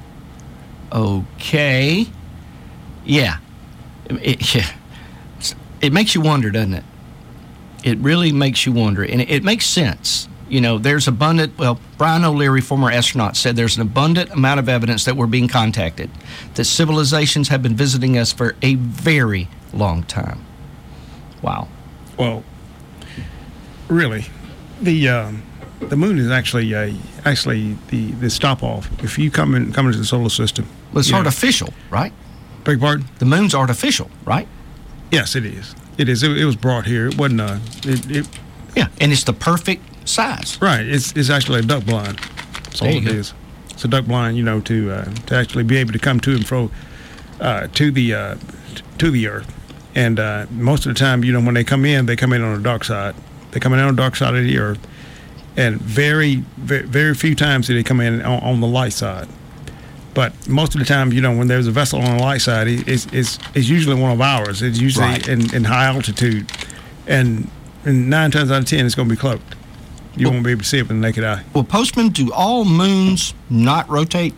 Okay. Yeah. It, yeah. It makes you wonder, doesn't it? It really makes you wonder. And it, it makes sense. You know, there's abundant, well, Brian O'Leary, former astronaut, said there's an abundant amount of evidence that we're being contacted, that civilizations have been visiting us for a very long time. Wow. Well, really, the um, the moon is actually uh, actually the, the stop off. If you come in come into the solar system, well, it's artificial, know. right? Beg your pardon? The moon's artificial, right? Yes, it is. It is. It, it was brought here. It wasn't. Uh, it, it, yeah, and it's the perfect size. Right. It's it's actually a duck blind. That's all it go. is. It's a duck blind, you know, to uh, to actually be able to come to and fro uh, to the uh, to the Earth. And uh, most of the time, you know, when they come in, they come in on the dark side. They come in on the dark side of the Earth. And very, very, very few times do they come in on, on the light side. But most of the time, you know, when there's a vessel on the light side, it, it's, it's, it's usually one of ours. It's usually right. in, in high altitude. And, and nine times out of ten, it's going to be cloaked. You well, won't be able to see it with the naked eye. Well, Postman, do all moons not rotate?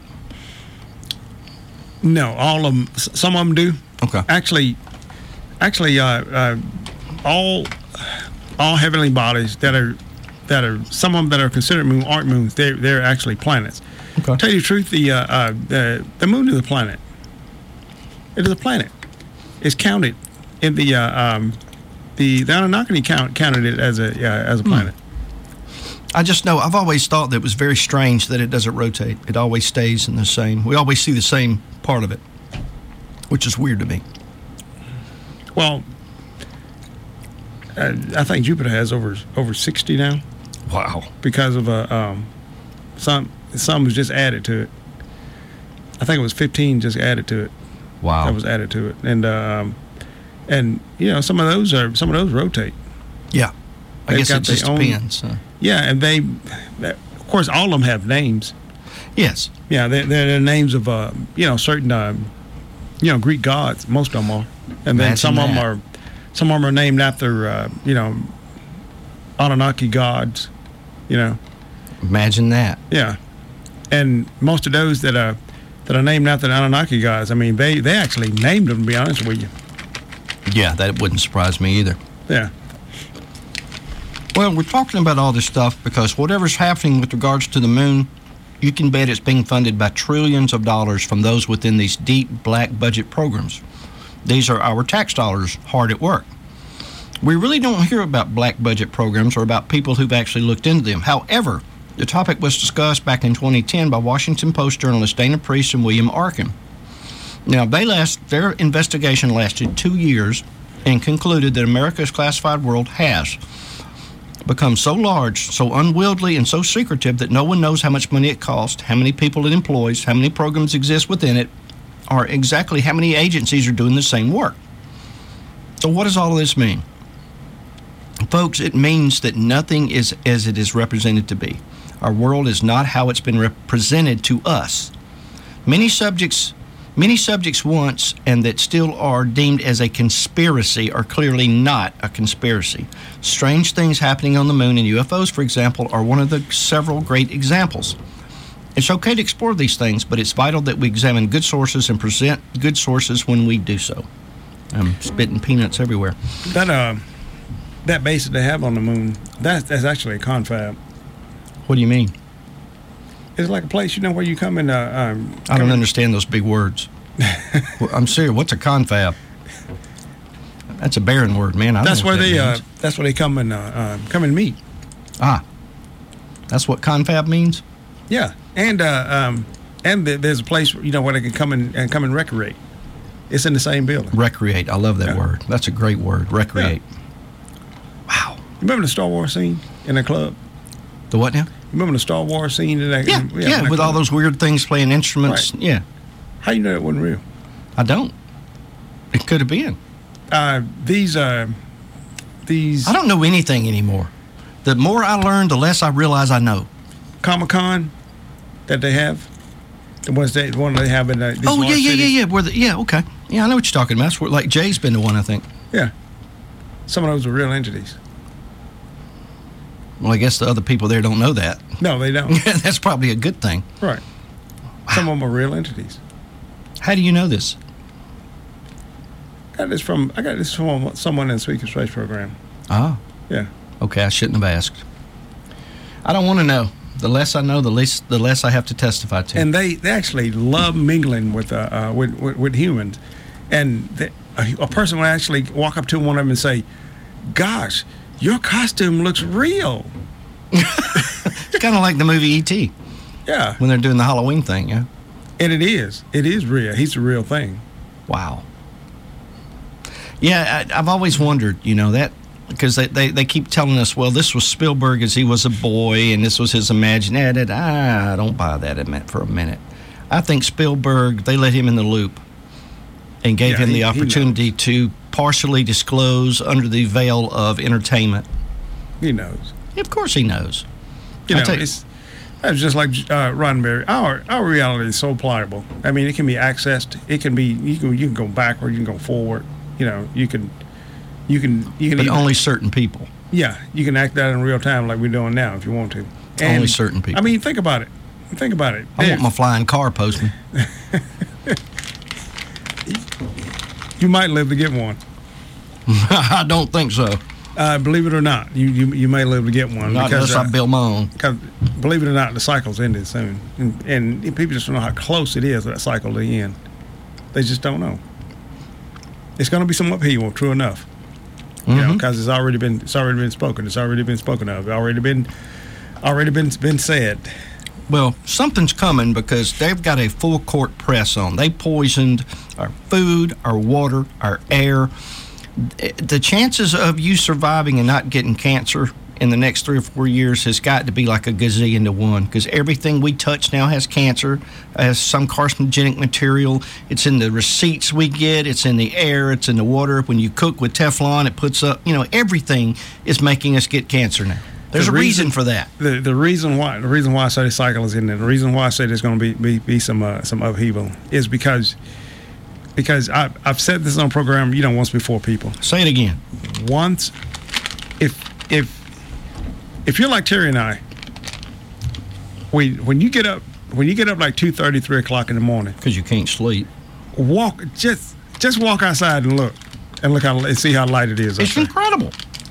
No, all of them. Some of them do. Okay. Actually... Actually, uh, uh, all all heavenly bodies that are that are some of them that are considered moon aren't moons. They're they're actually planets. Okay. Tell you the truth, the uh, uh, the the moon is a planet. It is a planet. It's counted in the uh, um, the the Anunnaki count counted it as a uh, as a planet. Hmm. I just know I've always thought that it was very strange that it doesn't rotate. It always stays in the same. We always see the same part of it, which is weird to me. Well, uh, I think Jupiter has over over sixty now. Wow! Because of a um, some some was just added to it. I think it was fifteen just added to it. Wow! That was added to it, and um, and you know some of those are some of those rotate. Yeah, I They've guess it just own, depends. Huh? Yeah, and they, of course, all of them have names. Yes. Yeah, they're, they're names of uh, you know certain uh, you know Greek gods. Most of them are. And then Imagine some that. of them are, some of them are named after, uh, you know, Anunnaki gods, you know. Imagine that. Yeah, and most of those that are that are named after the Anunnaki gods, I mean, they they actually named them. To be honest with you. Yeah, that wouldn't surprise me either. Yeah. Well, we're talking about all this stuff because whatever's happening with regards to the moon, you can bet it's being funded by trillions of dollars from those within these deep black budget programs. These are our tax dollars hard at work. We really don't hear about black budget programs or about people who've actually looked into them. However, the topic was discussed back in twenty ten by Washington Post journalists Dana Priest and William Arkin. Now, they last, their investigation lasted two years and concluded that America's classified world has become so large, so unwieldy, and so secretive that no one knows how much money it costs, how many people it employs, how many programs exist within it, or exactly how many agencies are doing the same work. So what does all of this mean? Folks, it means that nothing is as it is represented to be. Our world is not how it's been represented to us. Many subjects Many subjects once and that still are deemed as a conspiracy are clearly not a conspiracy. Strange things happening on the moon and U F Os, for example, are one of the several great examples. It's okay to explore these things, but it's vital that we examine good sources and present good sources when we do so. I'm spitting peanuts everywhere. That uh, that base that they have on the moon, that's, that's actually a confab. What do you mean? It's like a place, you know, where you come in. Uh, um, I don't understand those big words. Well, I'm serious. What's a confab? That's a barren word, man. I don't that's know where what that they. Uh, means. that's where they come and uh, uh, come and meet. Ah, that's what confab means. Yeah, and uh, um, and th- there's a place, you know, where they can come and, and come and recreate. It's in the same building. Recreate. I love that Yeah. word. That's a great word. Recreate. You remember the Star Wars scene in the club? The what now? Remember the Star Wars scene in that? Yeah, in, yeah, in that with all club? those weird things playing instruments. Right. Yeah. How you know it wasn't real? I don't. It could have been. Uh, these, uh, these. I don't know anything anymore. The more I learn, the less I realize I know. Comic Con that they have, the ones that one they have in uh, these Oh large yeah, yeah, cities. yeah, yeah. Where the, yeah, okay. Yeah, I know what you're talking about. That's where, like Jay's been to one, I think. Yeah, some of those are real entities. Well, I guess the other people there don't know that. No, they don't. That's probably a good thing. Right. Some of them are real entities. How do you know this? I got this from I got this from someone in the Speaker Space program. Ah. Yeah. Okay, I shouldn't have asked. I don't want to know. The less I know, the least the less I have to testify to. And they, they actually love mingling with uh, uh with, with with humans, and they, a, a person will actually walk up to one of them and say, "Gosh, your costume looks real." It's kind of like the movie E T Yeah. when they're doing the Halloween thing, yeah. And it is. It is real. He's a real thing. Wow. Yeah, I, I've always wondered, you know, that because they, they, they keep telling us, well, this was Spielberg as he was a boy and this was his imagination. I don't buy that admit for a minute. I think Spielberg, they let him in the loop and gave Yeah, him he- the he opportunity to partially disclose under the veil of entertainment. He knows. Of course he knows. You I know, tell you- it's that's just like uh, Roddenberry. Our our reality is so pliable. I mean, it can be accessed. It can be you can you can go backward. You can go forward. You know, you can you can you can But even- only certain people. Yeah, you can act that in real time like we're doing now if you want to. And, Only certain people. I mean, think about it. Think about it. I want my flying car postman. You might live to get one. I don't think so. Uh, believe it or not, you, you you may live to get one. Not because, unless I build my own. Because believe it or not, the cycle's ended soon, and, and people just don't know how close it is that cycle to the end. They just don't know. It's going to be some upheaval, true enough. You know, because it's already been it's already been spoken. It's already been spoken of. Already been already been been said. Well, something's coming because they've got a full court press on. They poisoned our food, our water, our air. The chances of you surviving and not getting cancer in the next three or four years has got to be like a gazillion to one because everything we touch now has cancer, has some carcinogenic material. It's in the receipts we get. It's in the air. It's in the water. When you cook with Teflon, it puts up, you know, everything is making us get cancer now. There's The a reason, for that. The the reason why the reason why I say the cycle is in there, the reason why I say there's going to be be, be some uh, some upheaval is because because I I've said this on program you know once before. People say it again. Once, if if if you're like Terry and I, we when you get up when you get up like two thirty, three o'clock in the morning because you can't sleep, walk just just walk outside and look and look how and see how light it is. It's incredible.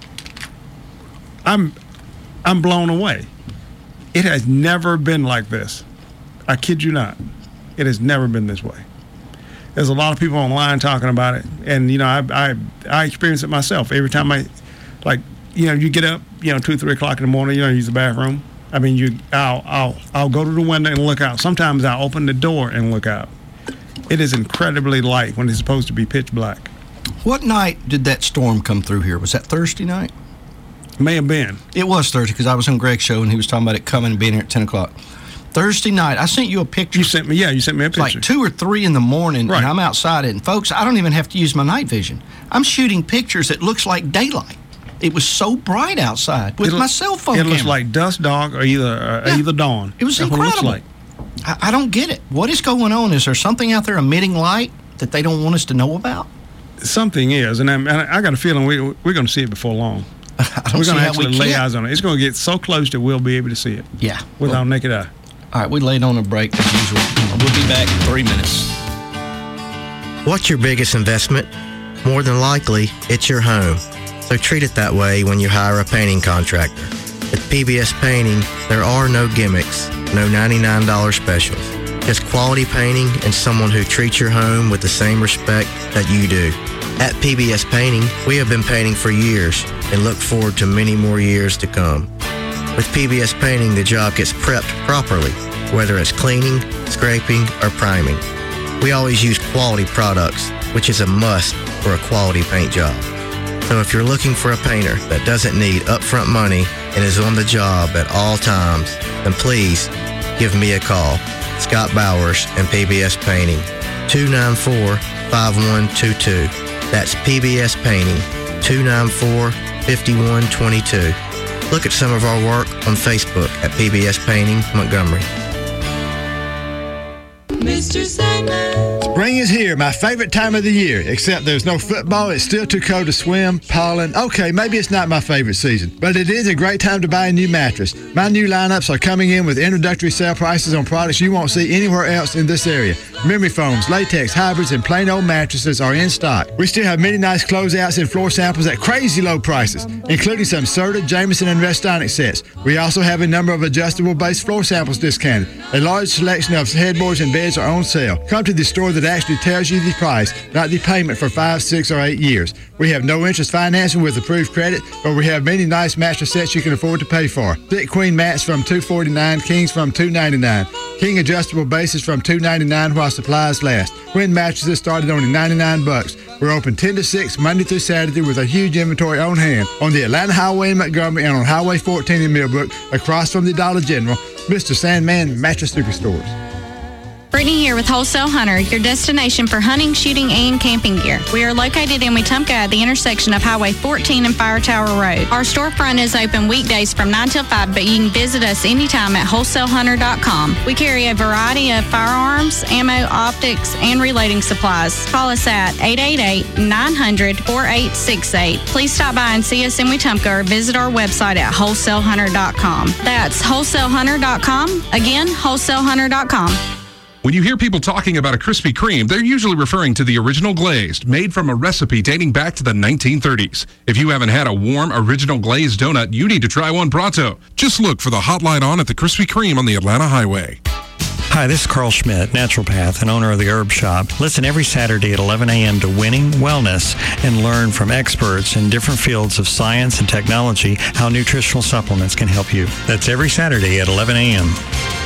I'm I'm blown away. It has never been like this. I kid you not. It has never been this way. There's a lot of people online talking about it, and you know, I I I experience it myself every time I, like, you know, you get up, you know, two three o'clock in the morning, you know, use the bathroom. I mean, you I'll I'll I'll go to the window and look out. Sometimes I'll open the door and look out. It is incredibly light when it's supposed to be pitch black. What night did that storm come through here? Was that Thursday night? May have been. It was Thursday because I was on Greg's show and he was talking about it coming and being here at ten o'clock. Thursday night, I sent you a picture. You sent me, yeah, you sent me a picture. It's like two or three in the morning, Right. and I'm outside it. And folks, I don't even have to use my night vision. I'm shooting pictures that looks like daylight. It was so bright outside with It my look- cell phone It camera. looks like dusk, dog, or either uh, Yeah. either dawn. It was That's what it looks incredible. like. I, I don't get it. What is going on? Is there something out there emitting light that they don't want us to know about? Something is, and I'm, I got a feeling we, we're going to see it before long. I don't we're see going to how actually we lay can't. eyes on it. It's going to get so close that we'll be able to see it. Yeah. With well, our naked eye. All right, we laid on a break as usual. We'll be back in three minutes. What's your biggest investment? More than likely, it's your home. So treat it that way when you hire a painting contractor. At P B S Painting, there are no gimmicks, no ninety-nine dollars specials. Just quality painting and someone who treats your home with the same respect that you do. At P B S Painting, we have been painting for years and look forward to many more years to come. With P B S Painting, the job gets prepped properly, whether it's cleaning, scraping, or priming. We always use quality products, which is a must for a quality paint job. So if you're looking for a painter that doesn't need upfront money and is on the job at all times, then please give me a call. Scott Bowers and P B S Painting, two nine four, five one two two. That's P B S Painting, two nine four, five one two two. Look at some of our work on Facebook at P B S Painting Montgomery. Mister Sandman. Spring is here, my favorite time of the year, except there's no football, it's still too cold to swim, pollen. Okay, maybe it's not my favorite season, but it is a great time to buy a new mattress. My new lineups are coming in with introductory sale prices on products you won't see anywhere else in this area. Memory foams, latex, hybrids, and plain old mattresses are in stock. We still have many nice closeouts and floor samples at crazy low prices, including some Serta, Jameson, and Restonic sets. We also have a number of adjustable base floor samples discounted. A large selection of headboards and beds are on sale. Come to the store that actually tells you the price, not the payment for five, six, or eight years. We have no interest financing with approved credit, but we have many nice mattress sets you can afford to pay for. Thick queen mats from two forty-nine, kings from two ninety-nine, king adjustable bases from two ninety-nine while supplies last. Queen mattresses start at only ninety-nine bucks. We're open ten to six Monday through Saturday with a huge inventory on hand on the Atlanta Highway in Montgomery and on Highway fourteen in Millbrook, across from the Dollar General. Mister Sandman Mattress Superstores. Brittany here with Wholesale Hunter, your destination for hunting, shooting, and camping gear. We are located in Wetumpka at the intersection of Highway fourteen and Fire Tower Road. Our storefront is open weekdays from nine till five, but you can visit us anytime at wholesale hunter dot com. We carry a variety of firearms, ammo, optics, and reloading supplies. Call us at eight eight eight, nine hundred, four eight six eight. Please stop by and see us in Wetumpka or visit our website at wholesale hunter dot com. That's wholesale hunter dot com. Again, wholesale hunter dot com. When you hear people talking about a Krispy Kreme, they're usually referring to the original glazed, made from a recipe dating back to the nineteen thirties. If you haven't had a warm, original glazed donut, you need to try one pronto. Just look for the hotline on at the Krispy Kreme on the Atlanta Highway. Hi, this is Carl Schmidt, naturopath and owner of the Herb Shop. Listen every Saturday at eleven a.m. to Winning Wellness and learn from experts in different fields of science and technology how nutritional supplements can help you. That's every Saturday at eleven a.m.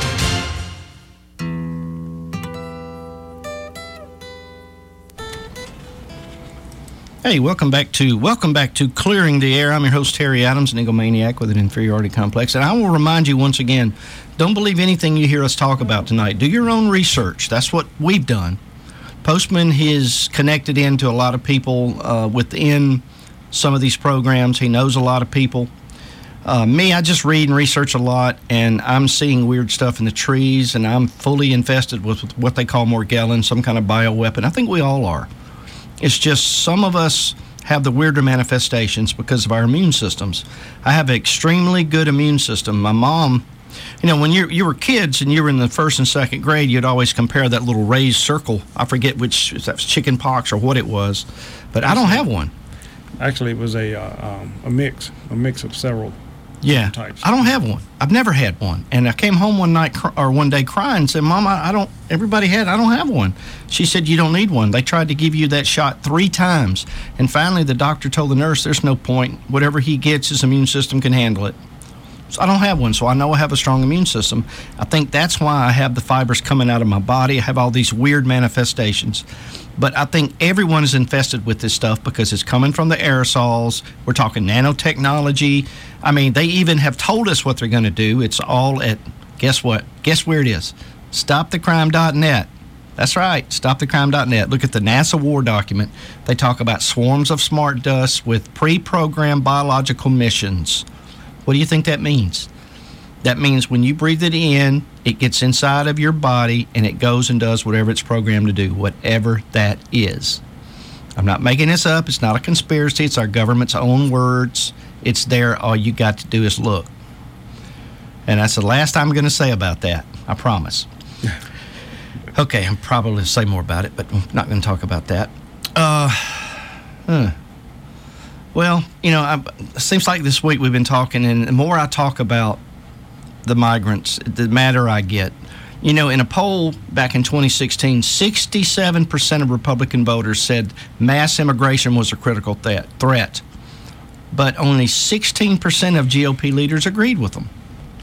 Hey, welcome back to welcome back to Clearing the Air. I'm your host, Terry Adams, an egomaniac with an inferiority complex. And I will remind you once again, don't believe anything you hear us talk about tonight. Do your own research. That's what we've done. Postman has connected into a lot of people uh, within some of these programs. He knows a lot of people. Uh, me, I just read and research a lot, and I'm seeing weird stuff in the trees, and I'm fully infested with what they call Morgellon, some kind of bioweapon. I think we all are. It's just some of us have the weirder manifestations because of our immune systems. I have an extremely good immune system. My mom, you know, when you you were kids and you were in the first and second grade, you'd always compare that little raised circle. I forget which, if that was chicken pox or what it was, but I don't have one. Actually, it was a uh, um, a mix, a mix of several Yeah, types. I don't have one. I've never had one. And I came home one night cr- or one day crying and said, Mom, I, I don't, everybody had, I don't have one. She said, you don't need one. They tried to give you that shot three times. And finally, the doctor told the nurse, there's no point. Whatever he gets, his immune system can handle it. So I don't have one, so I know I have a strong immune system. I think that's why I have the fibers coming out of my body. I have all these weird manifestations. But I think everyone is infested with this stuff because it's coming from the aerosols. We're talking nanotechnology. I mean, they even have told us what they're going to do. It's all at, guess what? Guess where it is? stop the crime dot net. That's right, stop the crime dot net. Look at the NASA war document. They talk about swarms of smart dust with pre-programmed biological missions. What do you think that means? That means when you breathe it in, It gets inside of your body, and it goes and does whatever it's programmed to do, whatever that is. I'm not making this up. It's not a conspiracy. It's our government's own words. It's there. All you got to do is look. And that's the last I'm going to say about that. I promise. Okay, I'm probably going to say more about it, but I'm not going to talk about that. Uh, huh. Well, you know, I, it seems like this week we've been talking, and the more I talk about the migrants, the madder I get. You know, in a poll back in twenty sixteen, sixty-seven percent of Republican voters said mass immigration was a critical th- threat, but only sixteen percent of G O P leaders agreed with them.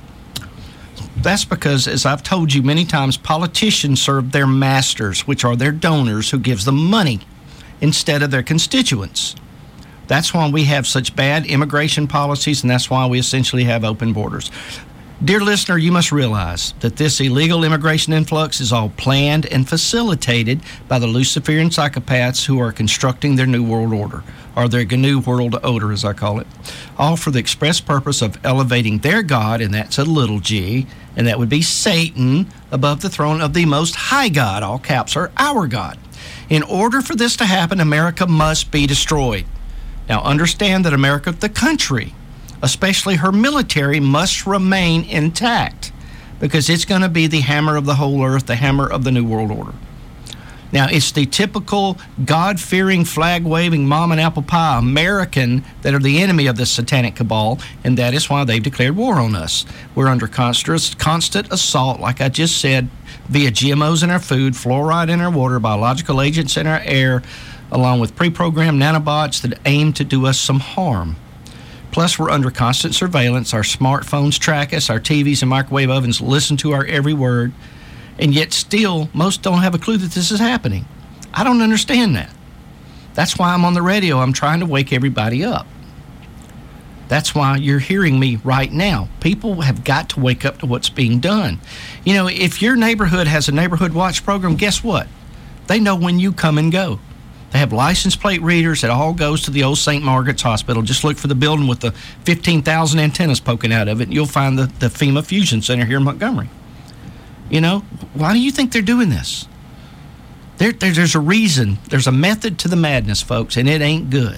That's because, as I've told you many times, politicians serve their masters, which are their donors who gives them money, instead of their constituents. That's why we have such bad immigration policies, and that's why we essentially have open borders. Dear listener, you must realize that this illegal immigration influx is all planned and facilitated by the Luciferian psychopaths who are constructing their new world order, or their new world order, as I call it, all for the express purpose of elevating their God, and that's a little g, and that would be Satan, above the throne of the Most High God, all caps are our God. In order for this to happen, America must be destroyed. Now, understand that America, the country, especially her military, must remain intact, because it's going to be the hammer of the whole earth, the hammer of the New World Order. Now, it's the typical God-fearing, flag-waving, mom and apple pie American that are the enemy of the satanic cabal, and that is why they've declared war on us. We're under constant, constant assault, like I just said, via G M Os in our food, fluoride in our water, biological agents in our air, along with pre-programmed nanobots that aim to do us some harm. Plus, we're under constant surveillance. Our smartphones track us. Our T Vs and microwave ovens listen to our every word. And yet still, most don't have a clue that this is happening. I don't understand that. That's why I'm on the radio. I'm trying to wake everybody up. That's why you're hearing me right now. People have got to wake up to what's being done. You know, if your neighborhood has a neighborhood watch program, guess what? They know when you come and go. They have license plate readers. It all goes to the old Saint Margaret's Hospital. Just look for the building with the fifteen thousand antennas poking out of it, and you'll find the, the FEMA Fusion Center here in Montgomery. You know, why do you think they're doing this? There, there, there's a reason. There's a method to the madness, folks, and it ain't good.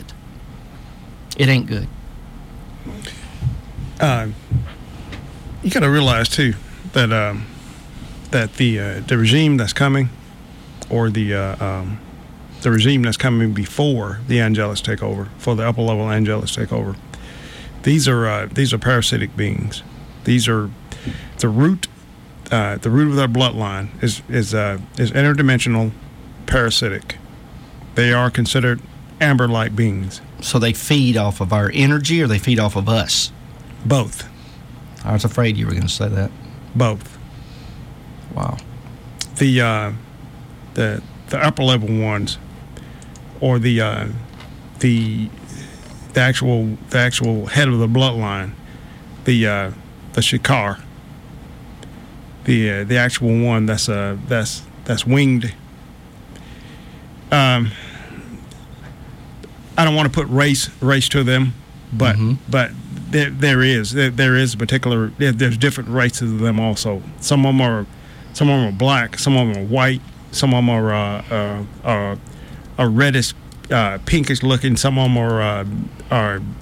It ain't good. Uh, you got to realize, too, that um, that the uh, the regime that's coming, or the uh, um, the regime that's coming before the angelics take over, for the upper level angelics take over, these are uh, these are parasitic beings. These are the root. Uh, the root of their bloodline is is uh, is interdimensional, parasitic. They are considered amber-like beings. So they feed off of our energy, or they feed off of us? Both. I was afraid you were going to say that. Both. Wow. The uh, the the upper level ones, or the uh, the the actual the actual head of the bloodline, the uh, the Shikar. The uh, the actual one that's uh that's that's winged. Um, I don't want to put race race to them, but mm-hmm. but there there is there, there is a particular there, there's different races of them also. Some of them are some of them are black, some of them are white, some of them are uh, uh, uh, are reddish, uh, pinkish looking. Some of them are uh, are